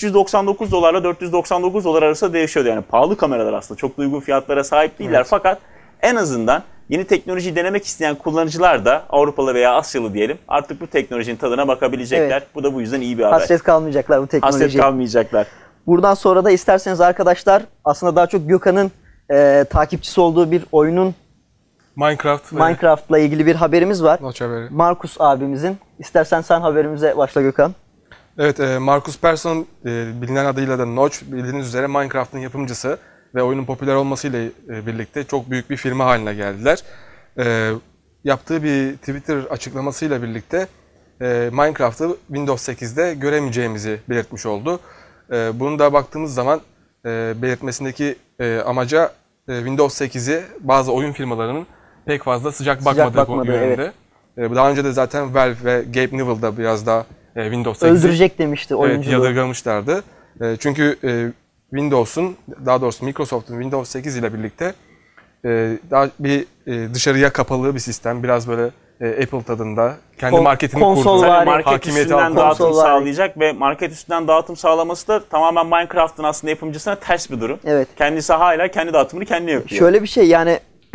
$399 $499 arasında değişiyor. Yani pahalı kameralar aslında çok da uygun fiyatlara sahip değiller. Evet. Fakat en azından yeni teknolojiyi denemek isteyen kullanıcılar da Avrupalı veya Asyalı diyelim artık bu teknolojinin tadına bakabilecekler. Evet. Bu da bu yüzden iyi bir haber. Hasret kalmayacaklar bu teknolojiye. Hasret kalmayacaklar. Buradan sonra da isterseniz arkadaşlar aslında daha çok Gökhan'ın takipçisi olduğu bir oyunun Minecraft'la ilgili bir haberimiz var. Notch haberi. Markus abimizin. İstersen sen haberimize başla Gökhan. Evet, Markus Persson bilinen adıyla da Notch, bildiğiniz üzere Minecraft'ın yapımcısı ve oyunun popüler olmasıyla birlikte çok büyük bir firma haline geldiler. Yaptığı bir Twitter açıklamasıyla birlikte Minecraft'ı Windows 8'de göremeyeceğimizi belirtmiş oldu. Bunu da baktığımız zaman belirtmesindeki amaca Windows 8'i bazı oyun firmalarının pek fazla sıcak bakmadığı yönünde. Evet. Daha önce de zaten Valve ve Gabe Newell da biraz daha Windows 8'i öldürecek demişti oyunculuğu. Evet, yadırgamışlardı. Çünkü Windows'un, daha doğrusu Microsoft'un Windows 8 ile birlikte daha bir dışarıya kapalı bir sistem, biraz böyle Apple tadında kendi marketini kurdu. Market üstünden dağıtım sağlayacak ve market üstünden dağıtım sağlaması da tamamen Minecraft'ın aslında yapımcısına ters bir durum. Evet. Kendisi hala kendi dağıtımını kendi yapıyor. Şöyle bir şey yani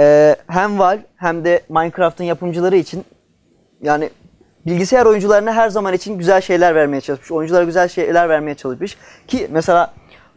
hem Valve hem de Minecraft'ın yapımcıları için yani bilgisayar oyuncularına her zaman için güzel şeyler vermeye çalışmış. Oyunculara güzel şeyler vermeye çalışmış. Ki mesela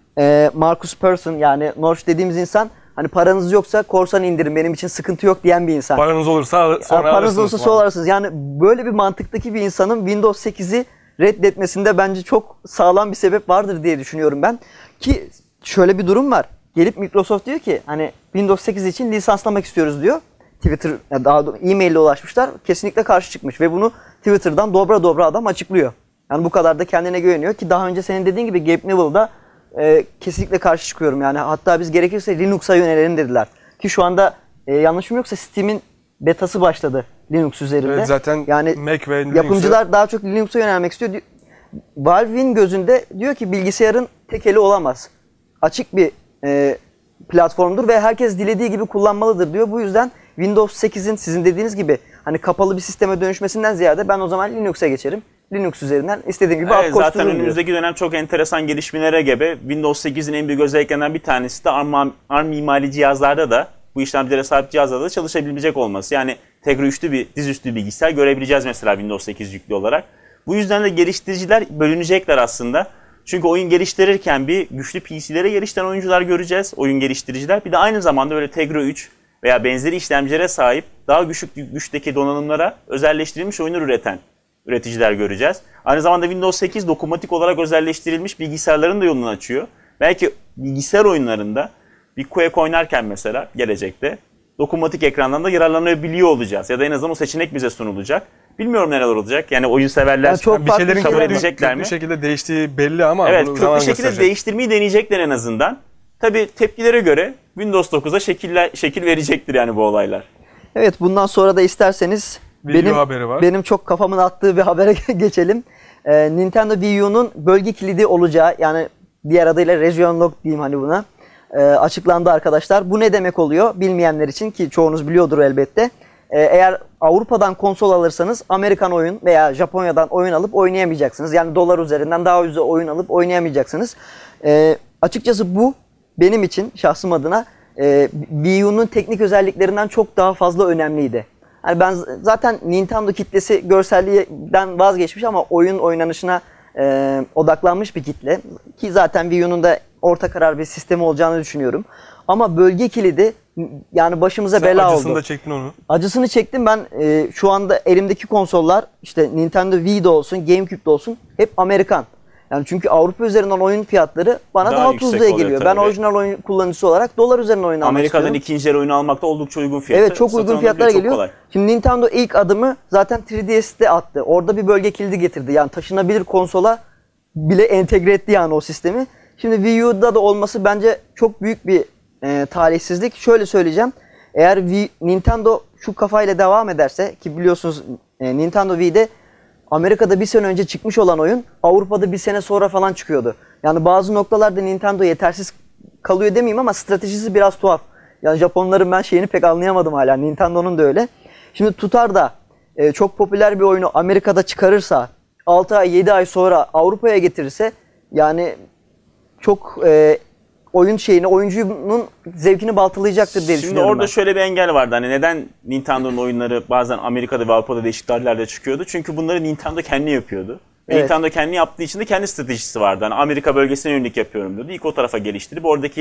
Markus Persson yani Notch dediğimiz insan hani paranız yoksa korsan indirin benim için sıkıntı yok diyen bir insan. Paranız olursa sonra paranız olursa sonra alırsınız. Yani böyle bir mantıktaki bir insanın Windows 8'i reddetmesinde bence çok sağlam bir sebep vardır diye düşünüyorum ben. Ki şöyle bir durum var. Gelip Microsoft diyor ki hani Windows 8 için lisanslamak istiyoruz diyor. Twitter daha e-mail ile ulaşmışlar. Kesinlikle karşı çıkmış ve bunu Twitter'dan dobra dobra adam açıklıyor. Yani bu kadar da kendine güveniyor ki daha önce senin dediğin gibi Gabe Newell'da kesinlikle karşı çıkıyorum. Yani hatta biz gerekirse Linux'a yönelelim dediler. Ki şu anda yanlışım yoksa Steam'in betası başladı Linux üzerinde. Evet, zaten yani Mac ve yapımcılar daha çok Linux'a yönelmek istiyor. Valve'in gözünde diyor ki bilgisayarın tekeli olamaz. Açık bir platformdur ve herkes dilediği gibi kullanmalıdır diyor. Bu yüzden Windows 8'in sizin dediğiniz gibi hani kapalı bir sisteme dönüşmesinden ziyade ben o zaman Linux'a geçerim. Linux üzerinden istediğim gibi evet, zaten önümüzdeki dönem çok enteresan gelişmelere gebe. Windows 8'in en büyük özelliklerinden bir tanesi de ARM mimari cihazlarda da bu işlemcilere sahip cihazlarda da çalışabilecek olması. Yani Tegra üçlü bir dizüstü bilgisayar görebileceğiz mesela Windows 8 yüklü olarak. Bu yüzden de geliştiriciler bölünecekler aslında. Çünkü oyun geliştirirken bir güçlü PC'lere geliştiren oyuncular göreceğiz, oyun geliştiriciler. Bir de aynı zamanda öyle Tegra 3 veya benzeri işlemcilere sahip daha güçteki donanımlara özelleştirilmiş oyunlar üreten üreticiler göreceğiz. Aynı zamanda Windows 8 dokunmatik olarak özelleştirilmiş bilgisayarların da yolunu açıyor. Belki bilgisayar oyunlarında bir Quake oynarken mesela gelecekte dokunmatik ekrandan da yararlanabiliyor olacağız. Ya da en azından o seçenek bize sunulacak. Bilmiyorum neler olacak. Yani oyun severler çok bir şeylerin kabul edecekler mi? Bir şekilde değiştiği belli ama evet, bunu zaman bir şekilde gösterecek. değiştirmeyi deneyecekler en azından. Tabii tepkilere göre Windows 9'a şekil verecektir yani bu olaylar. Evet, bundan sonra da isterseniz benim çok kafamın attığı bir habere geçelim. Nintendo Wii U'nun bölge kilidi olacağı, yani diğer adıyla Region Lock diyeyim hani buna, açıklandı arkadaşlar. Bu ne demek oluyor bilmeyenler için, ki çoğunuz biliyordur elbette. Eğer Avrupa'dan konsol alırsanız Amerikan oyun veya Japonya'dan oyun alıp oynayamayacaksınız. Yani dolar üzerinden daha ucuz oyun alıp oynayamayacaksınız. Açıkçası bu benim için şahsım adına Wii U'nun teknik özelliklerinden çok daha fazla önemliydi. Yani ben zaten Nintendo kitlesi görselliğinden vazgeçmiş ama oyun oynanışına odaklanmış bir kitle. Ki zaten Wii U'nun da orta karar bir sistemi olacağını düşünüyorum. Ama bölge kilidi yani başımıza bela oldu. Acısını da çektin onu. Acısını çektim ben. Şu anda elimdeki konsollar işte Nintendo Wii'de olsun, GameCube'de olsun hep Amerikan. Yani çünkü Avrupa üzerinden oyun fiyatları bana daha tuzluya geliyor. Ben orijinal oyun kullanıcısı olarak dolar üzerinden oyun almak istiyorum. Amerika'dan ikinci el oyunu almakta oldukça uygun fiyatı. Evet, çok uygun fiyatlara geliyor. Kolay. Şimdi Nintendo ilk adımı zaten 3DS'de attı. Orada bir bölge kilidi getirdi. Yani taşınabilir konsola bile entegre etti yani o sistemi. Şimdi Wii U'da da olması bence çok büyük bir talihsizlik. Şöyle söyleyeceğim. Eğer Nintendo şu kafayla devam ederse, ki biliyorsunuz Nintendo Wii'de Amerika'da bir sene önce çıkmış olan oyun Avrupa'da bir sene sonra falan çıkıyordu. Yani bazı noktalarda Nintendo yetersiz kalıyor demeyeyim ama stratejisi biraz tuhaf. Yani Japonların ben şeyini pek anlayamadım hala. Nintendo'nun da öyle. Şimdi tutar da çok popüler bir oyunu Amerika'da çıkarırsa 6 ay 7 ay sonra Avrupa'ya getirirse yani çok oyuncunun zevkini baltalayacaktır diye düşünüyorum. Şimdi orada şöyle bir engel vardı. Hani neden Nintendo'nun oyunları bazen Amerika'da ve Avrupa'da değişik tarihlerde çıkıyordu? Çünkü bunları Nintendo kendi yapıyordu. Evet. Nintendo kendi yaptığı için de kendi stratejisi vardı. Hani Amerika bölgesine yönelik yapıyorum diyordu. İlk o tarafa geliştirip oradaki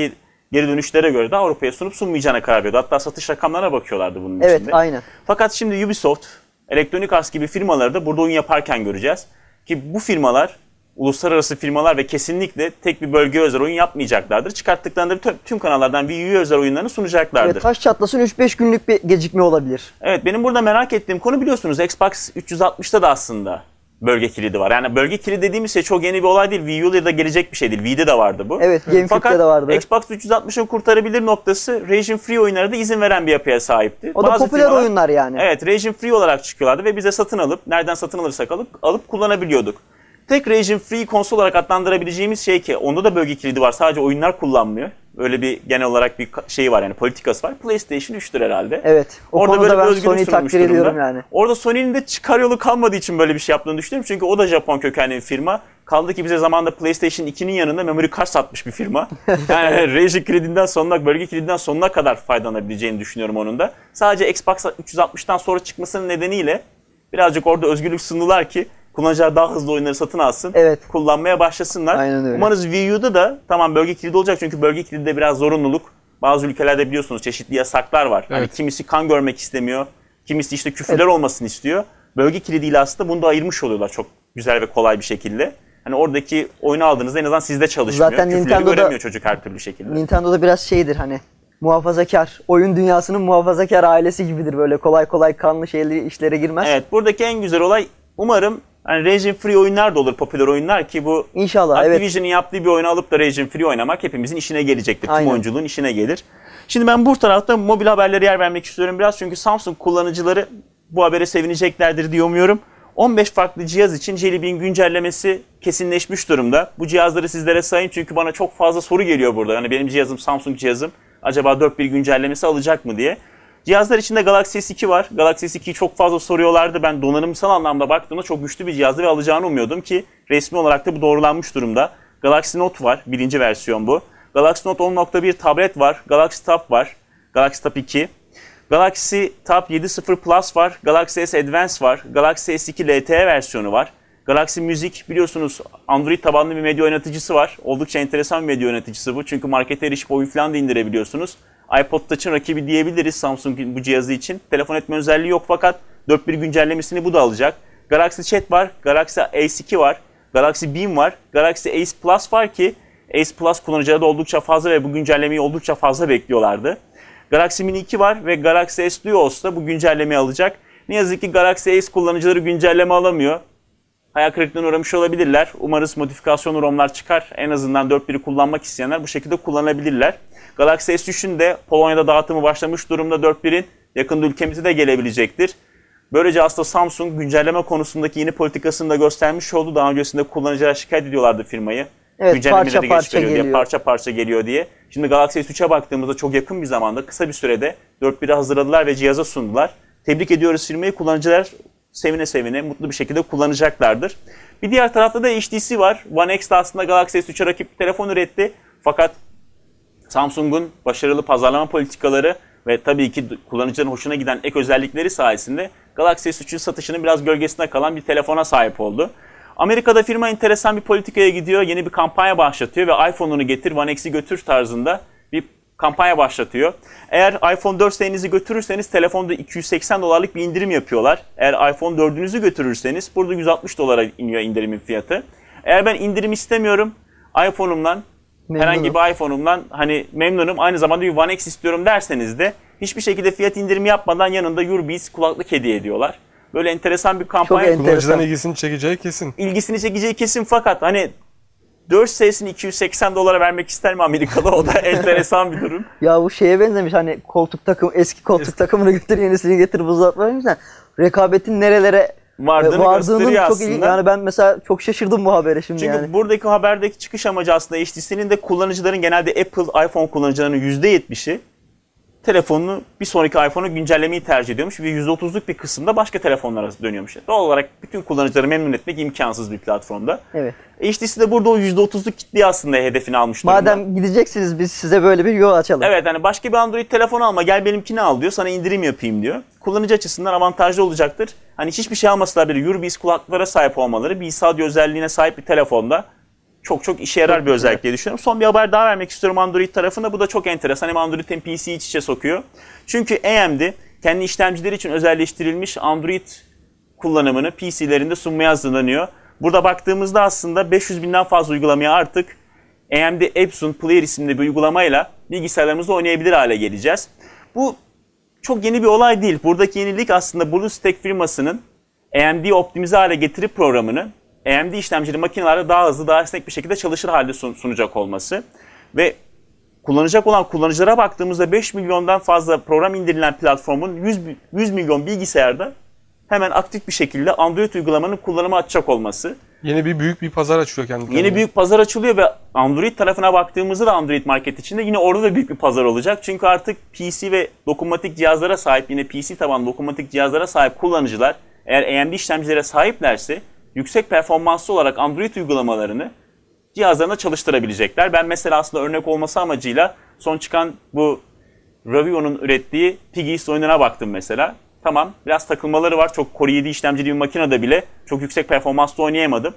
geri dönüşlere göre de Avrupa'ya sunup sunmayacağına karar veriyordu. Hatta satış rakamlarına bakıyorlardı bunun Evet, içinde. aynen. Fakat şimdi Ubisoft, Electronic Arts gibi firmaları da burada oyun yaparken göreceğiz. Ki bu firmalar, uluslararası firmalar ve kesinlikle tek bir bölgeye özel oyun yapmayacaklardır. Çıkarttıklarında tüm kanallardan Wii U'ya özel oyunlarını sunacaklardır. Evet, taş çatlasın 3-5 günlük bir gecikme olabilir. Evet, benim burada merak ettiğim konu biliyorsunuz Xbox 360'ta da aslında bölge kilidi var. Yani bölge kilidi dediğimiz şey çok yeni bir olay değil. Wii U'da da gelecek bir şey değil. Wii'de de vardı bu. Evet, GameCube'da da vardı. Fakat Xbox 360'ın kurtarabilir noktası region free oyunlara da izin veren bir yapıya sahipti. O da popüler oyunlar yani. Evet, region free olarak çıkıyorlardı ve bize satın alıp, nereden satın alırsak alıp kullanabiliyorduk. Tek region free konsol olarak adlandırabileceğimiz şey ki onda da bölge kilidi var. Sadece oyunlar kullanmıyor. Öyle bir genel olarak bir şey var yani politikası var. PlayStation 3'tür herhalde. Evet. O orada konuda böyle ben bir özgürlük Sony'yi sunulmuş takdir ediyorum durumda. yani. Orada Sony'nin de çıkar yolu kalmadığı için böyle bir şey yaptığını düşünüyorum. Çünkü o da Japon kökenli bir firma. Kaldı ki bize zamanında PlayStation 2'nin yanında memory card satmış bir firma. Yani region kilidinden sonuna, bölge kilidinden sonuna kadar faydalanabileceğini düşünüyorum onun da. Sadece Xbox 360'tan sonra çıkmasının nedeniyle birazcık orada özgürlük sundular ki kullanıcılar daha hızlı oyunları satın alsın, Evet. kullanmaya başlasınlar. Aynen öyle. Umarız Wii U'da da tamam bölge kilidi olacak çünkü bölge kilidi de biraz zorunluluk. Bazı ülkelerde biliyorsunuz çeşitli yasaklar var. Evet. Hani kimisi kan görmek istemiyor, kimisi işte küfürler olmasını istiyor. Bölge kilidiyle aslında bunu da ayırmış oluyorlar çok güzel ve kolay bir şekilde. Hani oradaki oyunu aldığınızda en azından sizde çalışmıyor. Zaten Küfürleri Nintendo'da- göremiyor çocuk her türlü şekilde. Nintendo'da biraz şeydir hani muhafazakar, oyun dünyasının muhafazakar ailesi gibidir, böyle kolay kolay kanlı şeyli işlere girmez. Evet, buradaki en güzel olay umarım hani region free oyunlar da olur, popüler oyunlar ki bu İnşallah, evet. Activision'ın yaptığı bir oyunu alıp da region free oynamak hepimizin işine gelecektir. Tüm Aynen. oyunculuğun işine gelir. Şimdi ben bu tarafta mobil haberlere yer vermek istiyorum biraz çünkü Samsung kullanıcıları bu habere sevineceklerdir diye umuyorum. 15 farklı cihaz için Jelly Bean güncellemesi kesinleşmiş durumda. Bu cihazları sizlere sayayım çünkü bana çok fazla soru geliyor burada. Hani benim cihazım Samsung cihazım acaba 4.1 güncellemesi alacak mı diye. Cihazlar içinde Galaxy S2 var. Galaxy S2'yi çok fazla soruyorlardı. Ben donanımsal anlamda baktığımda çok güçlü bir cihazdı ve alacağını umuyordum ki resmi olarak da bu doğrulanmış durumda. Galaxy Note var. Birinci versiyon bu. Galaxy Note 10.1 tablet var. Galaxy Tab var. Galaxy Tab 2. Galaxy Tab 7.0 Plus var. Galaxy S Advance var. Galaxy S2 LTE versiyonu var. Galaxy Music biliyorsunuz Android tabanlı bir medya yöneticisi var. Oldukça enteresan bir medya yöneticisi bu. Çünkü markete erişip oyun falan da indirebiliyorsunuz. iPod Touch'ın rakibi diyebiliriz Samsung'un bu cihazı için. Telefon etme özelliği yok fakat 4.1 güncellemesini bu da alacak. Galaxy Chat var. Galaxy Ace 2 var. Galaxy Beam var. Galaxy Ace Plus var ki Ace Plus kullanıcıları da oldukça fazla ve bu güncellemeyi oldukça fazla bekliyorlardı. Galaxy Mini 2 var ve Galaxy S Duos da bu güncellemeyi alacak. Ne yazık ki Galaxy Ace kullanıcıları güncelleme alamıyor. Hayal kırıklığına uğramış olabilirler. Umarız modifikasyonlu ROM'lar çıkar. En azından 4.1'i kullanmak isteyenler bu şekilde kullanabilirler. Galaxy S3'ün de Polonya'da dağıtımı başlamış durumda 4.1'in. Yakında ülkemize de gelebilecektir. Böylece aslında Samsung güncelleme konusundaki yeni politikasını da göstermiş oldu. Daha öncesinde kullanıcılar şikayet ediyorlardı firmayı. Evet, Güncellemeleri parça parça geliyor diye, geliyor. parça parça geliyor diye. Şimdi Galaxy S3'e baktığımızda çok yakın bir zamanda, kısa bir sürede 4.1'i hazırladılar ve cihaza sundular. Tebrik ediyoruz firmayı. Kullanıcılar sevine sevine mutlu bir şekilde kullanacaklardır. Bir diğer tarafta da HTC var. One X de aslında Galaxy S3'e rakip bir telefon üretti. Fakat Samsung'un başarılı pazarlama politikaları ve tabii ki kullanıcıların hoşuna giden ek özellikleri sayesinde Galaxy S3'ün satışının biraz gölgesinde kalan bir telefona sahip oldu. Amerika'da firma enteresan bir politikaya gidiyor. Yeni bir kampanya başlatıyor ve iPhone'unu getir, One X'i götür tarzında bir kampanya başlatıyor. Eğer iPhone 4 serinizi götürürseniz telefonda $280'lık bir indirim yapıyorlar. Eğer iPhone 4'ünüzü götürürseniz burada $160 iniyor indirimin fiyatı. Eğer ben indirim istemiyorum, iPhone'umdan herhangi bir iPhone'umdan hani memnunum, aynı zamanda bir One X istiyorum derseniz de hiçbir şekilde fiyat indirimi yapmadan yanında Urbeez kulaklık hediye ediyorlar. Böyle enteresan bir kampanya. enteresan. Kullanıcıların ilgisini çekeceği kesin. İlgisini çekeceği kesin fakat hani 4 serisini $280 vermek ister mi Amerika'da? O da enteresan bir durum. Ya bu şeye benzemiş hani koltuk takım, eski koltuk takımını götür, yenisini getir, buzdolaplarını. Rekabetin nerelere Vardığını vardığının gösteriyor çok aslında. iyi. Yani ben mesela çok şaşırdım bu habere şimdi Çünkü yani. buradaki haberdeki çıkış amacı aslında HTC'nin de kullanıcıların genelde Apple iPhone kullanıcılarının %70'i telefonunu bir sonraki iPhone'a güncellemeyi tercih ediyormuş ve %30'luk bir kısımda başka telefonlara dönüyormuş. Doğal olarak bütün kullanıcıları memnun etmek imkansız bir platformda. Evet. HTC de burada o %30'luk kitleyi aslında hedefini almış durumda. Madem gideceksiniz biz size böyle bir yol açalım. Evet, hani başka bir Android telefon alma, gel benimkini al diyor, sana indirim yapayım diyor. Kullanıcı açısından avantajlı olacaktır. Hani hiçbir şey almasalar bile Urbeez kulaklıklara sahip olmaları, bir audio özelliğine sahip bir telefonda çok işe yarar bir özellik diye düşünüyorum. Son bir haber daha vermek istiyorum Android tarafında. Bu da çok enteresan. Hem Android hem PC'yi iç içe sokuyor. Çünkü AMD kendi işlemcileri için özelleştirilmiş Android kullanımını PC'lerinde sunmaya hazırlanıyor. Burada baktığımızda aslında 500 binden fazla uygulamaya artık AMD Epson Player isimli bir uygulamayla bilgisayarlarımızda oynayabilir hale geleceğiz. Bu çok yeni bir olay değil. Buradaki yenilik aslında BlueStack firmasının AMD'yi optimize hale getirip programını AMD işlemcili makinelerde daha hızlı, daha esnek bir şekilde çalışır halde sunacak olması. Ve kullanacak olan kullanıcılara baktığımızda 5 milyondan fazla program indirilen platformun 100 milyon bilgisayarda hemen aktif bir şekilde Android uygulamanın kullanıma açacak olması. Yeni büyük bir pazar açıyor kendine. Yeni büyük pazar açılıyor ve Android tarafına baktığımızda da Android market içinde yine orada da büyük bir pazar olacak. Çünkü artık PC ve dokunmatik cihazlara sahip, yine PC tabanlı dokunmatik cihazlara sahip kullanıcılar eğer AMD işlemcilere sahiplerse yüksek performanslı olarak Android uygulamalarını cihazlarına çalıştırabilecekler. Ben mesela aslında örnek olması amacıyla son çıkan bu Ravio'nun ürettiği Piggy's oyununa baktım mesela. Tamam, biraz takılmaları var. Çok Core i7 işlemcili bir makinede bile çok yüksek performansla oynayamadım.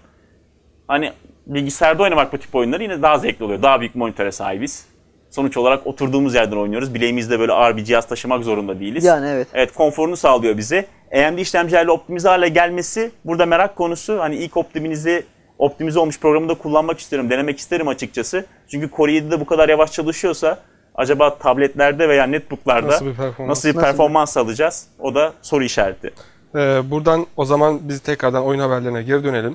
Hani bilgisayarda oynamak bu tip oyunları yine daha zevkli oluyor. Daha büyük monitöre sahibiz. Sonuç olarak oturduğumuz yerden oynuyoruz. Bileğimizde böyle ağır bir cihaz taşımak zorunda değiliz. Yani evet. Evet, konforunu sağlıyor bize. AMD işlemcilerle optimize hale gelmesi burada merak konusu. Hani ilk optimize olmuş programı da kullanmak isterim, denemek isterim açıkçası. Çünkü Core i7'de bu kadar yavaş çalışıyorsa acaba tabletlerde veya netbooklarda nasıl bir performans alacağız? O da soru işareti. Buradan o zaman biz tekrardan oyun haberlerine geri dönelim.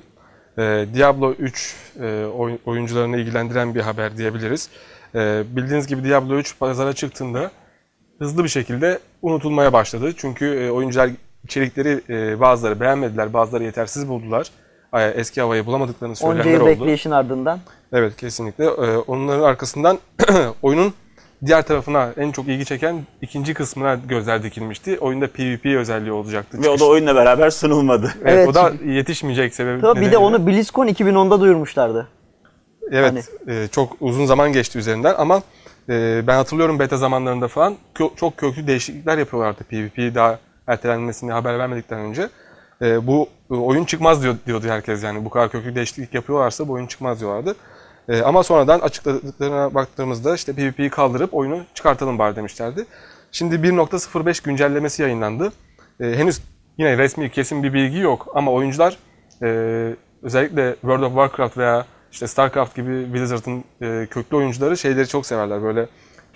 Diablo 3 oyuncularını ilgilendiren bir haber diyebiliriz. Bildiğiniz gibi Diablo 3 pazara çıktığında hızlı bir şekilde unutulmaya başladı. Çünkü oyuncular içerikleri bazıları beğenmediler, bazıları yetersiz buldular. Eski havayı bulamadıklarını söyleyenler oldu. Onca bekleyişin ardından. Evet, kesinlikle. Onların arkasından oyunun diğer tarafına, en çok ilgi çeken ikinci kısmına gözler dikilmişti. Oyunda PvP özelliği olacaktı. Ve o da oyunla beraber sunulmadı. Evet, o da yetişmeyecek sebebi nedeniyle. Bir de onu BlizzCon 2010'da duyurmuşlardı. Evet, çok uzun zaman geçti üzerinden ama ben hatırlıyorum beta zamanlarında falan çok köklü değişiklikler yapıyorlardı PvP daha ertelenmesini haber vermedikten önce. Bu oyun çıkmaz diyordu herkes, yani bu kadar köklü değişiklik yapıyorlarsa bu oyun çıkmaz diyorlardı. Ama sonradan açıkladıklarına baktığımızda işte PvP'yi kaldırıp oyunu çıkartalım bari demişlerdi. Şimdi 1.05 güncellemesi yayınlandı. Henüz yine resmi kesin bir bilgi yok ama oyuncular özellikle World of Warcraft veya işte StarCraft gibi Blizzard'ın köklü oyuncuları şeyleri çok severler. Böyle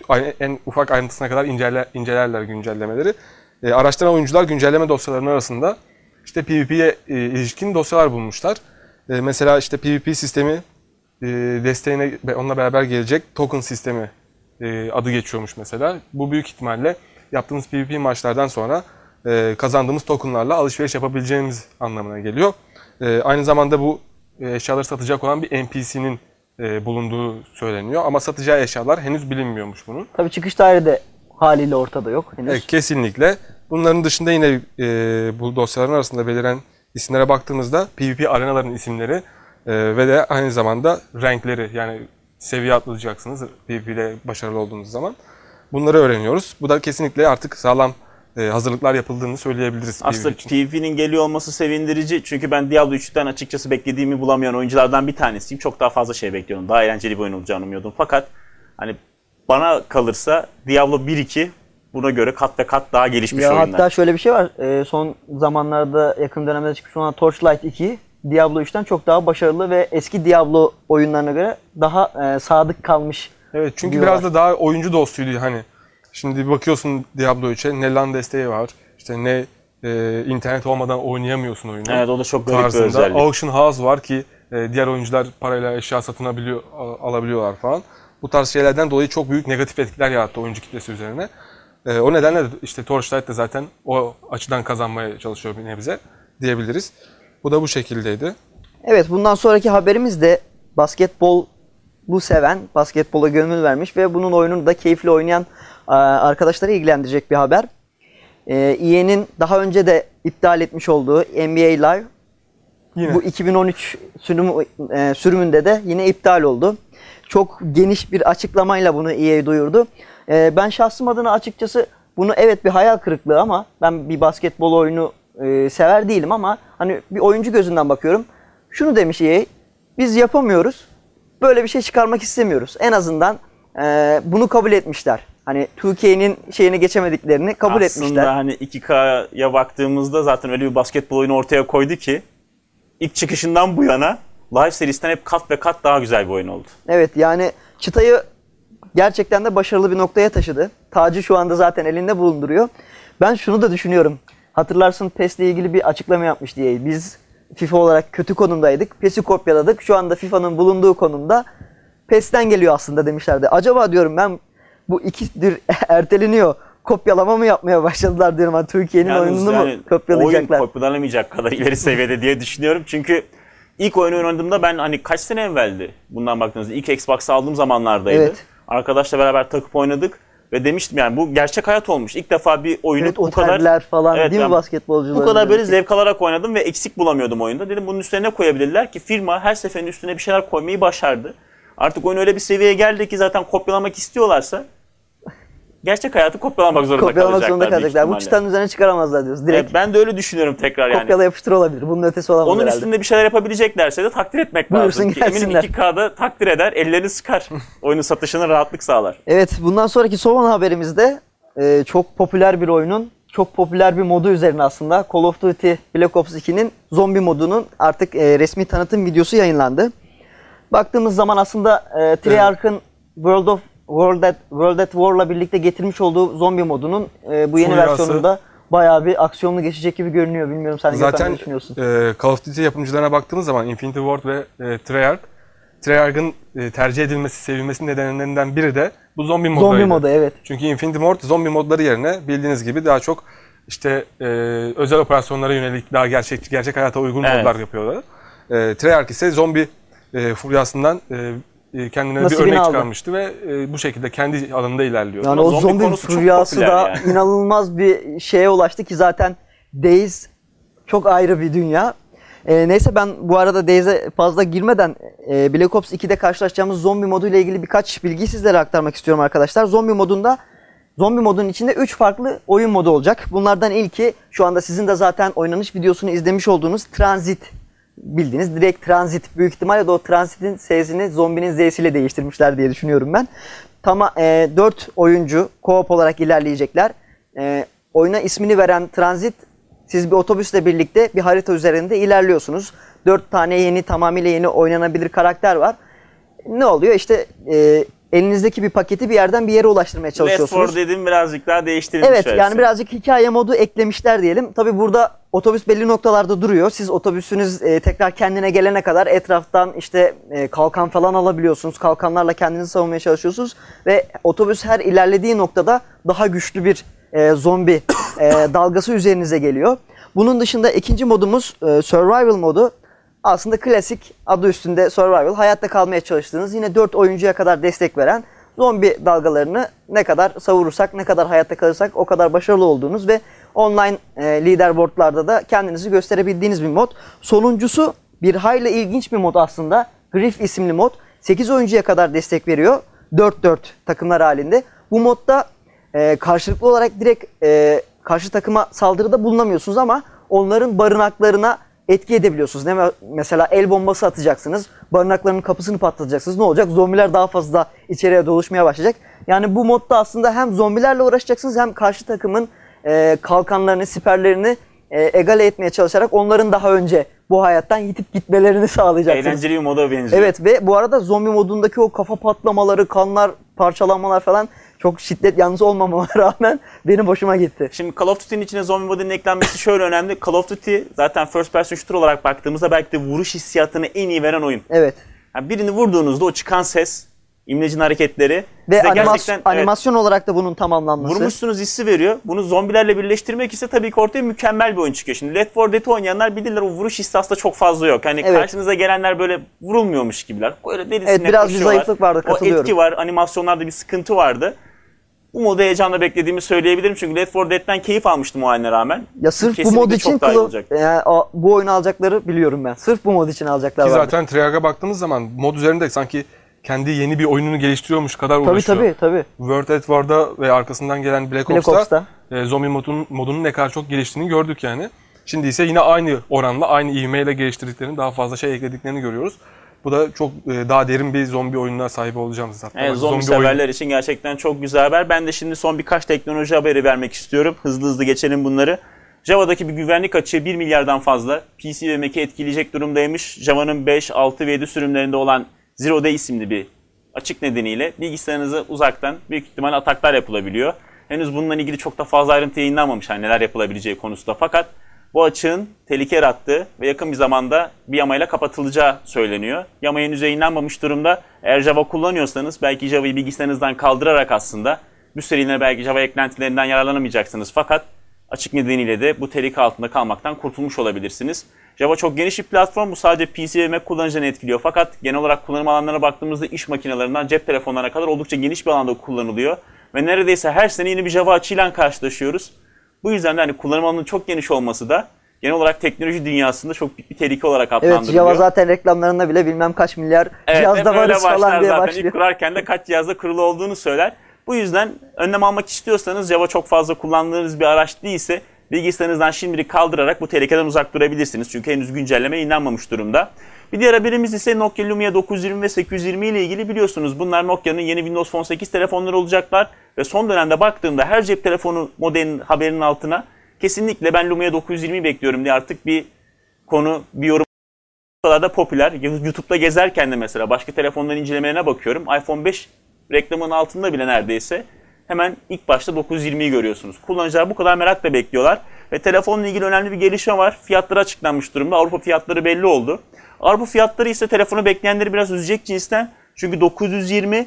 en ufak ayrıntısına kadar incelerler güncellemeleri. Araştıran oyuncular güncelleme dosyalarının arasında işte PvP'ye ilişkin dosyalar bulmuşlar. Mesela işte PvP sistemi desteğine onunla beraber gelecek token sistemi adı geçiyormuş mesela. Bu büyük ihtimalle yaptığımız PvP maçlardan sonra kazandığımız tokenlarla alışveriş yapabileceğimiz anlamına geliyor. Aynı zamanda bu eşyaları satacak olan bir NPC'nin bulunduğu söyleniyor ama satacağı eşyalar henüz bilinmiyormuş bunun. Tabii çıkış tarihi de haliyle ortada yok henüz. Evet, kesinlikle. Bunların dışında yine bu dosyaların arasında beliren isimlere baktığımızda PvP arenaların isimleri ve de aynı zamanda renkleri, yani seviye atlayacaksınız PvP'de başarılı olduğunuz zaman. Bunları öğreniyoruz. Bu da kesinlikle artık sağlam hazırlıklar yapıldığını söyleyebiliriz. Aslında PvP'nin geliyor olması sevindirici. Çünkü ben Diablo 3'ten açıkçası beklediğimi bulamayan oyunculardan bir tanesiyim. Çok daha fazla şey bekliyordum. Daha eğlenceli bir oyun olacağını umuyordum. Fakat hani bana kalırsa Diablo 1-2 buna göre kat ve kat daha gelişmiş oyunlar. Hatta şöyle bir şey var. Son zamanlarda yakın dönemde çıkmış olan Torchlight 2 Diablo 3'ten çok daha başarılı ve eski Diablo oyunlarına göre daha sadık kalmış. Evet, çünkü biraz da daha oyuncu dostuydu hani. Şimdi bakıyorsun Diablo 3'e ne LAN desteği var, işte ne internet olmadan oynayamıyorsun oyunu. Evet, o da çok garip bir özellik. Auction House var ki diğer oyuncular parayla eşya satın alabiliyorlar falan. Bu tarz şeylerden dolayı çok büyük negatif etkiler yarattı oyuncu kitlesi üzerine. O nedenle işte Torchlight de zaten o açıdan kazanmaya çalışıyor bir nebze diyebiliriz. Bu da bu şekildeydi. Evet, bundan sonraki haberimiz de basketbolu seven, basketbola gönül vermiş ve bunun oyununu da keyifli oynayan arkadaşları ilgilendirecek bir haber. EA'nin daha önce de iptal etmiş olduğu NBA Live yine. Bu 2013 sürümünde de yine iptal oldu. Çok geniş bir açıklamayla bunu EA duyurdu. Ben şahsım adına açıkçası bunu evet bir hayal kırıklığı ama ben bir basketbol oyunu sever değilim ama hani bir oyuncu gözünden bakıyorum. Şunu demiş EA, biz yapamıyoruz. böyle bir şey çıkarmak istemiyoruz. En azından bunu kabul etmişler. Hani 2K'nin şeyini geçemediklerini kabul etmişler. Aslında hani 2K'ya baktığımızda zaten öyle bir basketbol oyunu ortaya koydu ki ilk çıkışından bu yana Live serisinden hep kat ve kat daha güzel bir oyun oldu. Evet, yani çıtayı gerçekten de başarılı bir noktaya taşıdı. Tacı şu anda zaten elinde bulunduruyor. Ben şunu da düşünüyorum. Hatırlarsın PES'le ilgili bir açıklama yapmış diye. Biz FIFA olarak kötü konumdaydık. PES'i kopyaladık. Şu anda FIFA'nın bulunduğu konumda PES'ten geliyor aslında demişlerdi. Acaba diyorum ben bu ikidir erteleniyor. Kopyalama mı yapmaya başladılar diyorum. Hani Türkiye'nin oyununu mu kopyalayacaklar? Oyun kopyalamayacak kadar ileri seviyede diye düşünüyorum. Çünkü ilk oyunu oynadığımda ben hani kaç sene evveldi bundan baktığınızda ilk Xbox'ı aldığım zamanlardaydı. Evet. Arkadaşla beraber takıp oynadık ve demiştim yani bu gerçek hayat olmuş. İlk defa bir oyunu Evet, bu kadar oteller falan değil mi yani basketbolcuların? bu kadar böyle zevk alarak oynadım ve eksik bulamıyordum oyunda. Dedim bunun üstüne ne koyabilirler ki? Firma her seferinde üstüne bir şeyler koymayı başardı. Artık oyun öyle bir seviyeye geldi ki zaten kopyalamak istiyorlarsa gerçek hayatı kopyalamak zorunda kalacaklar. Bu çıtanın üzerine çıkaramazlar diyoruz. Direkt Evet, ben de öyle düşünüyorum tekrar yani. kopyala yapıştır olabilir. Bunun ötesi olamaz Onun herhalde. üstünde bir şeyler yapabileceklerse de takdir etmek Buyursun lazım. Ki eminim gelsinler. 2K'da takdir eder, ellerini sıkar. Oyunun satışına rahatlık sağlar. Evet, bundan sonraki son haberimizde çok popüler bir oyunun, çok popüler bir modu üzerine aslında Call of Duty Black Ops 2'nin zombi modunun artık resmi tanıtım videosu yayınlandı. Baktığımız zaman aslında Treyarch'ın World at War'la birlikte getirmiş olduğu zombi modunun bu yeni Furyası. versiyonunda bayağı bir aksiyonlu geçecek gibi görünüyor. Bilmiyorum sen Zaten ne düşünüyorsun? Call of Duty yapımcılarına baktığımız zaman Infinity Ward ve Treyarch'ın tercih edilmesi, sevilmesi nedenlerinden biri de bu zombi moduydu. Zombi modu, evet. Çünkü Infinity Ward zombi modları yerine bildiğiniz gibi daha çok işte özel operasyonlara yönelik daha gerçek hayata uygun Evet. modlar yapıyorlar. Treyarch ise zombi furyasından kendine bir Nasibini örnek aldı. çıkarmıştı ve bu şekilde kendi alanında ilerliyor. Yani Ama o zombi zombi konusu çok furyası popüler da yani. inanılmaz bir şeye ulaştı ki zaten Days çok ayrı bir dünya. Neyse ben bu arada Days'e fazla girmeden Black Ops 2'de karşılaşacağımız zombi modu ile ilgili birkaç bilgiyi sizlere aktarmak istiyorum arkadaşlar. Zombi modunun içinde 3 farklı oyun modu olacak. Bunlardan ilki şu anda sizin de zaten oynanış videosunu izlemiş olduğunuz Transit. Bildiğiniz direkt Transit. Büyük ihtimalle de o Transit'in S'sini zombinin Z'siyle değiştirmişler diye düşünüyorum ben. 4 oyuncu co-op olarak ilerleyecekler. Oyuna ismini veren Transit, siz bir otobüsle birlikte bir harita üzerinde ilerliyorsunuz. 4 tane tamamıyla yeni oynanabilir karakter var. Ne oluyor? İşte elinizdeki bir paketi bir yerden bir yere ulaştırmaya Left çalışıyorsunuz. 4 dediğim birazcık daha değiştirilmiş Evet, versiyon. yani birazcık hikaye modu eklemişler diyelim. Tabii burada otobüs belli noktalarda duruyor. Siz otobüsünüz tekrar kendine gelene kadar etraftan işte kalkan falan alabiliyorsunuz. Kalkanlarla kendinizi savunmaya çalışıyorsunuz. Ve otobüs her ilerlediği noktada daha güçlü bir zombi dalgası üzerinize geliyor. Bunun dışında ikinci modumuz Survival modu. Aslında klasik, adı üstünde Survival. Hayatta kalmaya çalıştığınız, yine 4 oyuncuya kadar destek veren, zombi dalgalarını ne kadar savurursak, ne kadar hayatta kalırsak o kadar başarılı olduğunuz ve online leaderboardlarda da kendinizi gösterebildiğiniz bir mod. Sonuncusu bir hayli ilginç bir mod aslında. Griff isimli mod. 8 oyuncuya kadar destek veriyor. 4-4 takımlar halinde. Bu modda karşılıklı olarak direkt karşı takıma saldırıda bulunamıyorsunuz ama onların barınaklarına etki edebiliyorsunuz. Mesela el bombası atacaksınız. Barınaklarının kapısını patlatacaksınız. Ne olacak? Zombiler daha fazla içeriye doluşmaya başlayacak. Yani bu modda aslında hem zombilerle uğraşacaksınız hem karşı takımın kalkanlarını, siperlerini egale etmeye çalışarak onların daha önce bu hayattan yitip gitmelerini sağlayacaksınız. Eğlenceli bir moda benziyor. Evet ve bu arada zombi modundaki o kafa patlamaları, kanlar, parçalanmalar falan çok şiddet yalnız olmamama rağmen benim hoşuma gitti. Şimdi Call of Duty'nin içine zombi modunun eklenmesi şöyle önemli. Call of Duty zaten first person shooter olarak baktığımızda belki de vuruş hissiyatını en iyi veren oyun. Evet. Yani birini vurduğunuzda o çıkan ses, imlecin hareketleri Ve size gerçekten animasyon olarak da bunun tamamlanması. vurmuşsunuz hissi veriyor. Bunu zombilerle birleştirmek ise tabii ki ortaya mükemmel bir oyun çıkıyor. Şimdi Left 4 Dead'i oynayanlar bilirler, o vuruş hissi aslında çok fazla yok. Hani Evet. karşınıza gelenler böyle vurulmuyormuş gibiler. Böyle delisine Evet, biraz bir koşuyorlar. zayıflık vardı, katılıyorum. O etki var, animasyonlarda bir sıkıntı vardı. Bu modu heyecanla beklediğimi söyleyebilirim çünkü Left 4 Dead'den keyif almıştım o haline rağmen. Ya sırf bu Kesinlikle mod için çok daha iyi olacak. bu oyunu alacakları biliyorum ben. Sırf bu mod için alacaklar Ki vardı. zaten Treyarch'a baktığımız zaman mod üzerinde sanki kendi yeni bir oyununu geliştiriyormuş kadar uğraşıyor. Tabii. World at War'da ve arkasından gelen Black Ops'ta zombi modunun ne kadar çok geliştiğini gördük yani. Şimdi ise yine aynı oranla, aynı ivmeyle geliştirdiklerini, daha fazla şey eklediklerini görüyoruz. Bu da çok daha derin bir zombi oyununa sahip olacağımız zaten. Evet, zombi severler için gerçekten çok güzel haber. Ben de şimdi son birkaç teknoloji haberi vermek istiyorum. Hızlı hızlı geçelim bunları. Java'daki bir güvenlik açığı 1 milyardan fazla PC ve Mac'i etkileyecek durumdaymış. Java'nın 5, 6 ve 7 sürümlerinde olan Zero Day isimli bir açık nedeniyle bilgisayarınızı uzaktan büyük ihtimalle ataklar yapılabiliyor. Henüz bununla ilgili çok da fazla ayrıntı yayınlanmamış hani neler yapılabileceği konusunda. Fakat bu açığın tehlike yarattığı ve yakın bir zamanda bir yamayla kapatılacağı söyleniyor. Yama henüz yayınlanmamış durumda. Eğer Java kullanıyorsanız belki Java'yı bilgisayarınızdan kaldırarak aslında bu serilerine belki Java eklentilerinden yararlanamayacaksınız. Fakat açık nedeniyle de bu tehlike altında kalmaktan kurtulmuş olabilirsiniz. Java çok geniş bir platform. Bu sadece PC ve Mac kullanıcılarını etkiliyor. Fakat genel olarak kullanım alanlarına baktığımızda iş makinelerinden cep telefonlarına kadar oldukça geniş bir alanda kullanılıyor. Ve neredeyse her sene yeni bir Java açığıyla karşılaşıyoruz. Bu yüzden de hani kullanım alanının çok geniş olması da genel olarak teknoloji dünyasında çok büyük bir tehlike olarak adlandırılıyor. Evet, Java zaten reklamlarında bile bilmem kaç milyar cihazda varız falan diye başlıyor. İlk kurarken de kaç cihazda kurulu olduğunu söyler. Bu yüzden önlem almak istiyorsanız Java çok fazla kullandığınız bir araç değilse bilgisayarınızdan şimdilik kaldırarak bu tehlikeden uzak durabilirsiniz. Çünkü henüz güncelleme yayınlanmamış durumda. Bir diğer haberimiz ise Nokia Lumia 920 ve 820 ile ilgili. Biliyorsunuz bunlar Nokia'nın yeni Windows Phone 8 telefonları olacaklar. Ve son dönemde baktığımda her cep telefonu modelinin haberinin altına kesinlikle ben Lumia 920'yi bekliyorum diye artık bir konu, bir yorum bu kadar da popüler. YouTube'da gezerken de mesela başka telefonların incelemelerine bakıyorum. iPhone 5 reklamının altında bile neredeyse hemen ilk başta 920'yi görüyorsunuz. Kullanıcılar bu kadar merakla bekliyorlar. Ve telefonla ilgili önemli bir gelişme var. Fiyatları açıklanmış durumda. Avrupa fiyatları belli oldu. Avrupa fiyatları ise telefonu bekleyenleri biraz üzecek cinsten. Çünkü 920,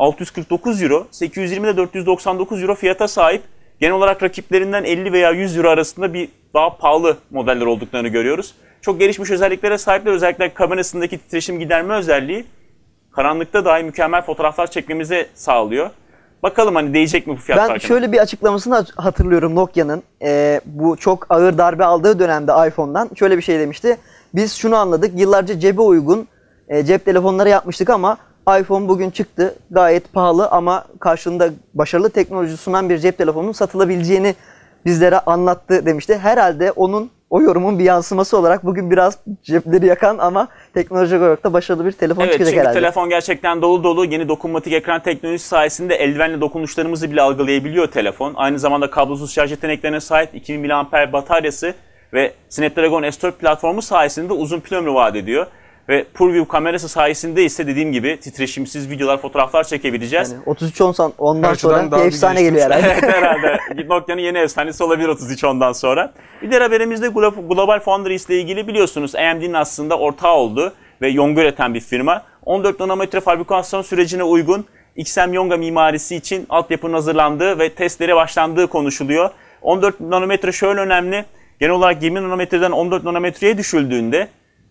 649 euro, 820 de 499 euro fiyata sahip. Genel olarak rakiplerinden 50 veya 100 euro arasında bir daha pahalı modeller olduklarını görüyoruz. Çok gelişmiş özelliklere sahipler. Özellikle kamerasındaki titreşim giderme özelliği karanlıkta dahi mükemmel fotoğraflar çekmemizi sağlıyor. Bakalım hani değecek mi bu fiyat farkına? Ben şöyle bir açıklamasını hatırlıyorum Nokia'nın. Bu çok ağır darbe aldığı dönemde iPhone'dan şöyle bir şey demişti. Biz şunu anladık. Yıllarca cebe uygun cep telefonları yapmıştık ama iPhone bugün çıktı. Gayet pahalı ama karşılığında başarılı teknoloji sunan bir cep telefonunun satılabileceğini bizlere anlattı demişti. Herhalde o yorumun bir yansıması olarak bugün biraz cepleri yakan ama teknolojik olarak da başarılı bir telefon çıkacak herhalde. Evet, çünkü telefon gerçekten dolu dolu. Yeni dokunmatik ekran teknolojisi sayesinde eldivenle dokunuşlarımızı bile algılayabiliyor telefon. Aynı zamanda kablosuz şarj yeteneklerine sahip 2000 mAh bataryası ve Snapdragon S4 platformu sayesinde uzun pil ömrü vaat ediyor. Ve PureView kamerası sayesinde ise dediğim gibi titreşimsiz videolar, fotoğraflar çekebileceğiz. Yani 33 ondan sonra bir efsane geliyor herhalde. Evet, herhalde. Nokia'nın yeni efsanesi olabilir 33 ondan sonra. Bir diğer haberimiz de Global Foundries ile ilgili. Biliyorsunuz AMD'nin aslında ortağı oldu ve yonga üreten bir firma. 14 nanometre fabrikasyon sürecine uygun XM Yonga mimarisi için altyapının hazırlandığı ve testlere başlandığı konuşuluyor. 14 nanometre şöyle önemli. Genel olarak 20 nanometreden 14 nanometreye düşüldüğünde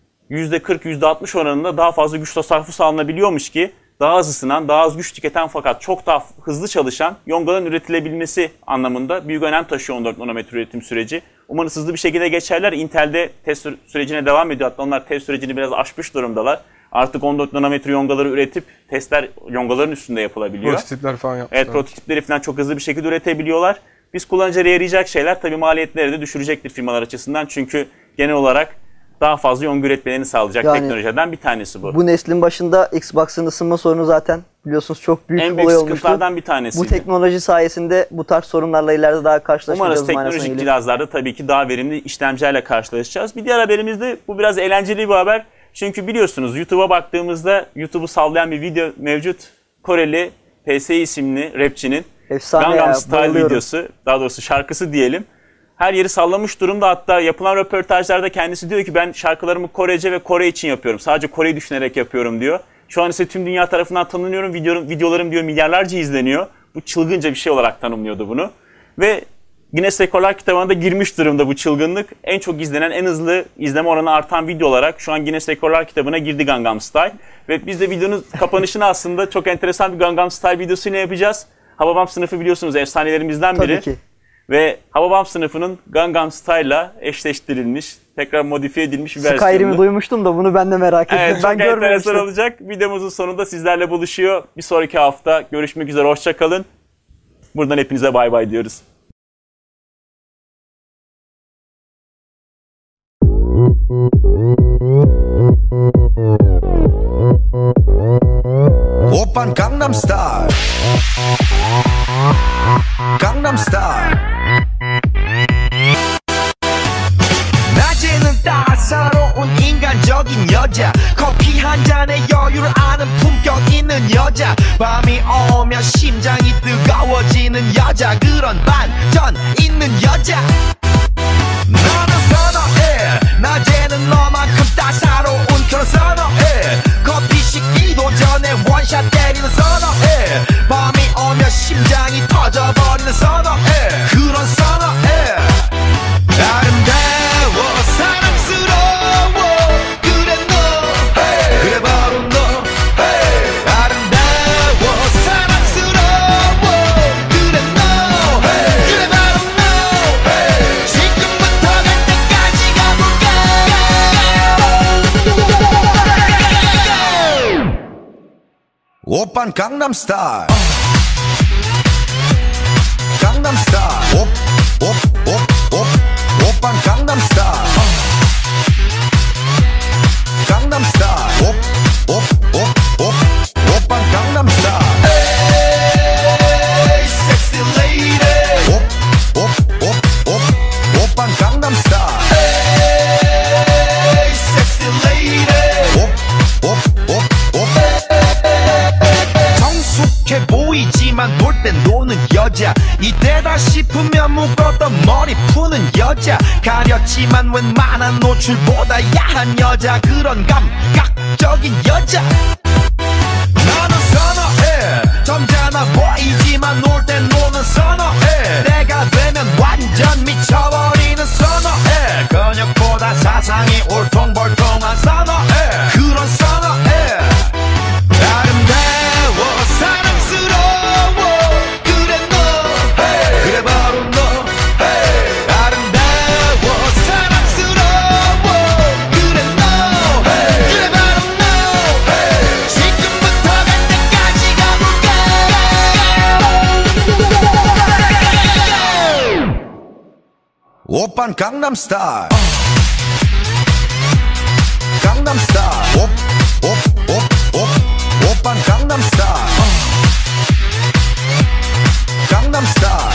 %40, %60 oranında daha fazla güç tasarrufu sağlanabiliyormuş ki daha az ısınan, daha az güç tüketen fakat çok daha hızlı çalışan yongaların üretilebilmesi anlamında büyük önem taşıyor 14 nanometre üretim süreci. Umarız hızlı bir şekilde geçerler. Intel'de test sürecine devam ediyor. Hatta onlar test sürecini biraz aşmış durumdalar. Artık 14 nanometre yongaları üretip testler yongaların üstünde yapılabiliyor. Prototipler falan yapmışlar. Evet, prototipleri falan çok hızlı bir şekilde üretebiliyorlar. Biz kullanıcılara yarayacak şeyler tabii maliyetleri de düşürecektir firmalar açısından. Çünkü genel olarak daha fazla yonga üretmelerini sağlayacak teknolojiden bir tanesi bu. Bu neslin başında Xbox'ın ısınma sorunu zaten biliyorsunuz çok büyük en büyük olay olmuştu. sıkıntılardan bir tanesi. Bu teknoloji sayesinde bu tarz sorunlarla ileride daha karşılaşacağız. Umarız teknolojik cihazlarda tabii ki daha verimli işlemcilerle karşılaşacağız. Bir diğer haberimiz de bu biraz eğlenceli bir haber. Çünkü biliyorsunuz YouTube'a baktığımızda YouTube'u sallayan bir video mevcut. Koreli PSI isimli rapçinin Gangnam Style videosu, daha doğrusu şarkısı diyelim. Her yeri sallamış durumda, hatta yapılan röportajlarda kendisi diyor ki ben şarkılarımı Korece ve Kore için yapıyorum. Sadece Kore'yi düşünerek yapıyorum diyor. Şu an ise tüm dünya tarafından tanınıyorum. Videolarım diyor milyarlarca izleniyor. Bu çılgınca bir şey olarak tanımlıyordu bunu. Ve Guinness Rekorlar kitabına da girmiş durumda bu çılgınlık. En çok izlenen, en hızlı izleme oranı artan video olarak şu an Guinness Rekorlar kitabına girdi Gangnam Style. Ve biz de videonun kapanışını aslında çok enteresan bir Gangnam Style videosuyla yapacağız. Hababam sınıfı biliyorsunuz efsanelerimizden biri. Tabii ki. Ve Hababam sınıfının Gangnam Style'la eşleştirilmiş, tekrar modifiye edilmiş bir versiyonu. Skyrim'i duymuştum da bunu ben de merak ettim. Evet, ben çok enteresan olacak. Videomuzun sonunda sizlerle buluşuyor. Bir sonraki hafta görüşmek üzere, hoşça kalın. Buradan hepinize bay bay diyoruz. 낭만적인 여자 커피 한 잔에 여유를 아는 품격 있는 여자 밤이 오면 심장이 뜨거워지는 여자 그런 반전 있는 여자 너는 선어해 낮에는 너만큼 따사로운 그런 선어해 커피 식기도 전에 원샷 때리는 선어해 밤이 오면 심장이 터져버리는 선어해 그런 선어해 아름다워 사랑스러워 그래 너 그래 바로 너 아름다워 사랑스러워 그래 너 그래 바로 너 지금부터 갈 때까지 가볼까 오빤 강남스타일 강남스타일 오빤 강남스타일 강남스타일 오빤 강남스타일 에이 섹시 레이디 오빤 강남스타일 에이 섹시 레이디 성숙해 보이지만 놀 땐 노는 여자 이때다 싶으면 묶었던 머리 푸는 여자 가렸지만 웬만한 노출보다 야한 여자 그런 감각적인 여자 나는 선어해 점잖아 보이지만 놀 땐 노는 선어해 내가 되면 완전 미쳐버리는 선어해 근육보다 사상이 울퉁불퉁한 선어해 그런 선어해 아름다워 사랑스러워 그래 너 그래 바로 너 아름다워 사랑스러워 그래 너 그래 바로 너 지금부터 갈 때까지 가볼까 오빤 강남스타일 강남스타일 오빤 강남스타일 강남스타일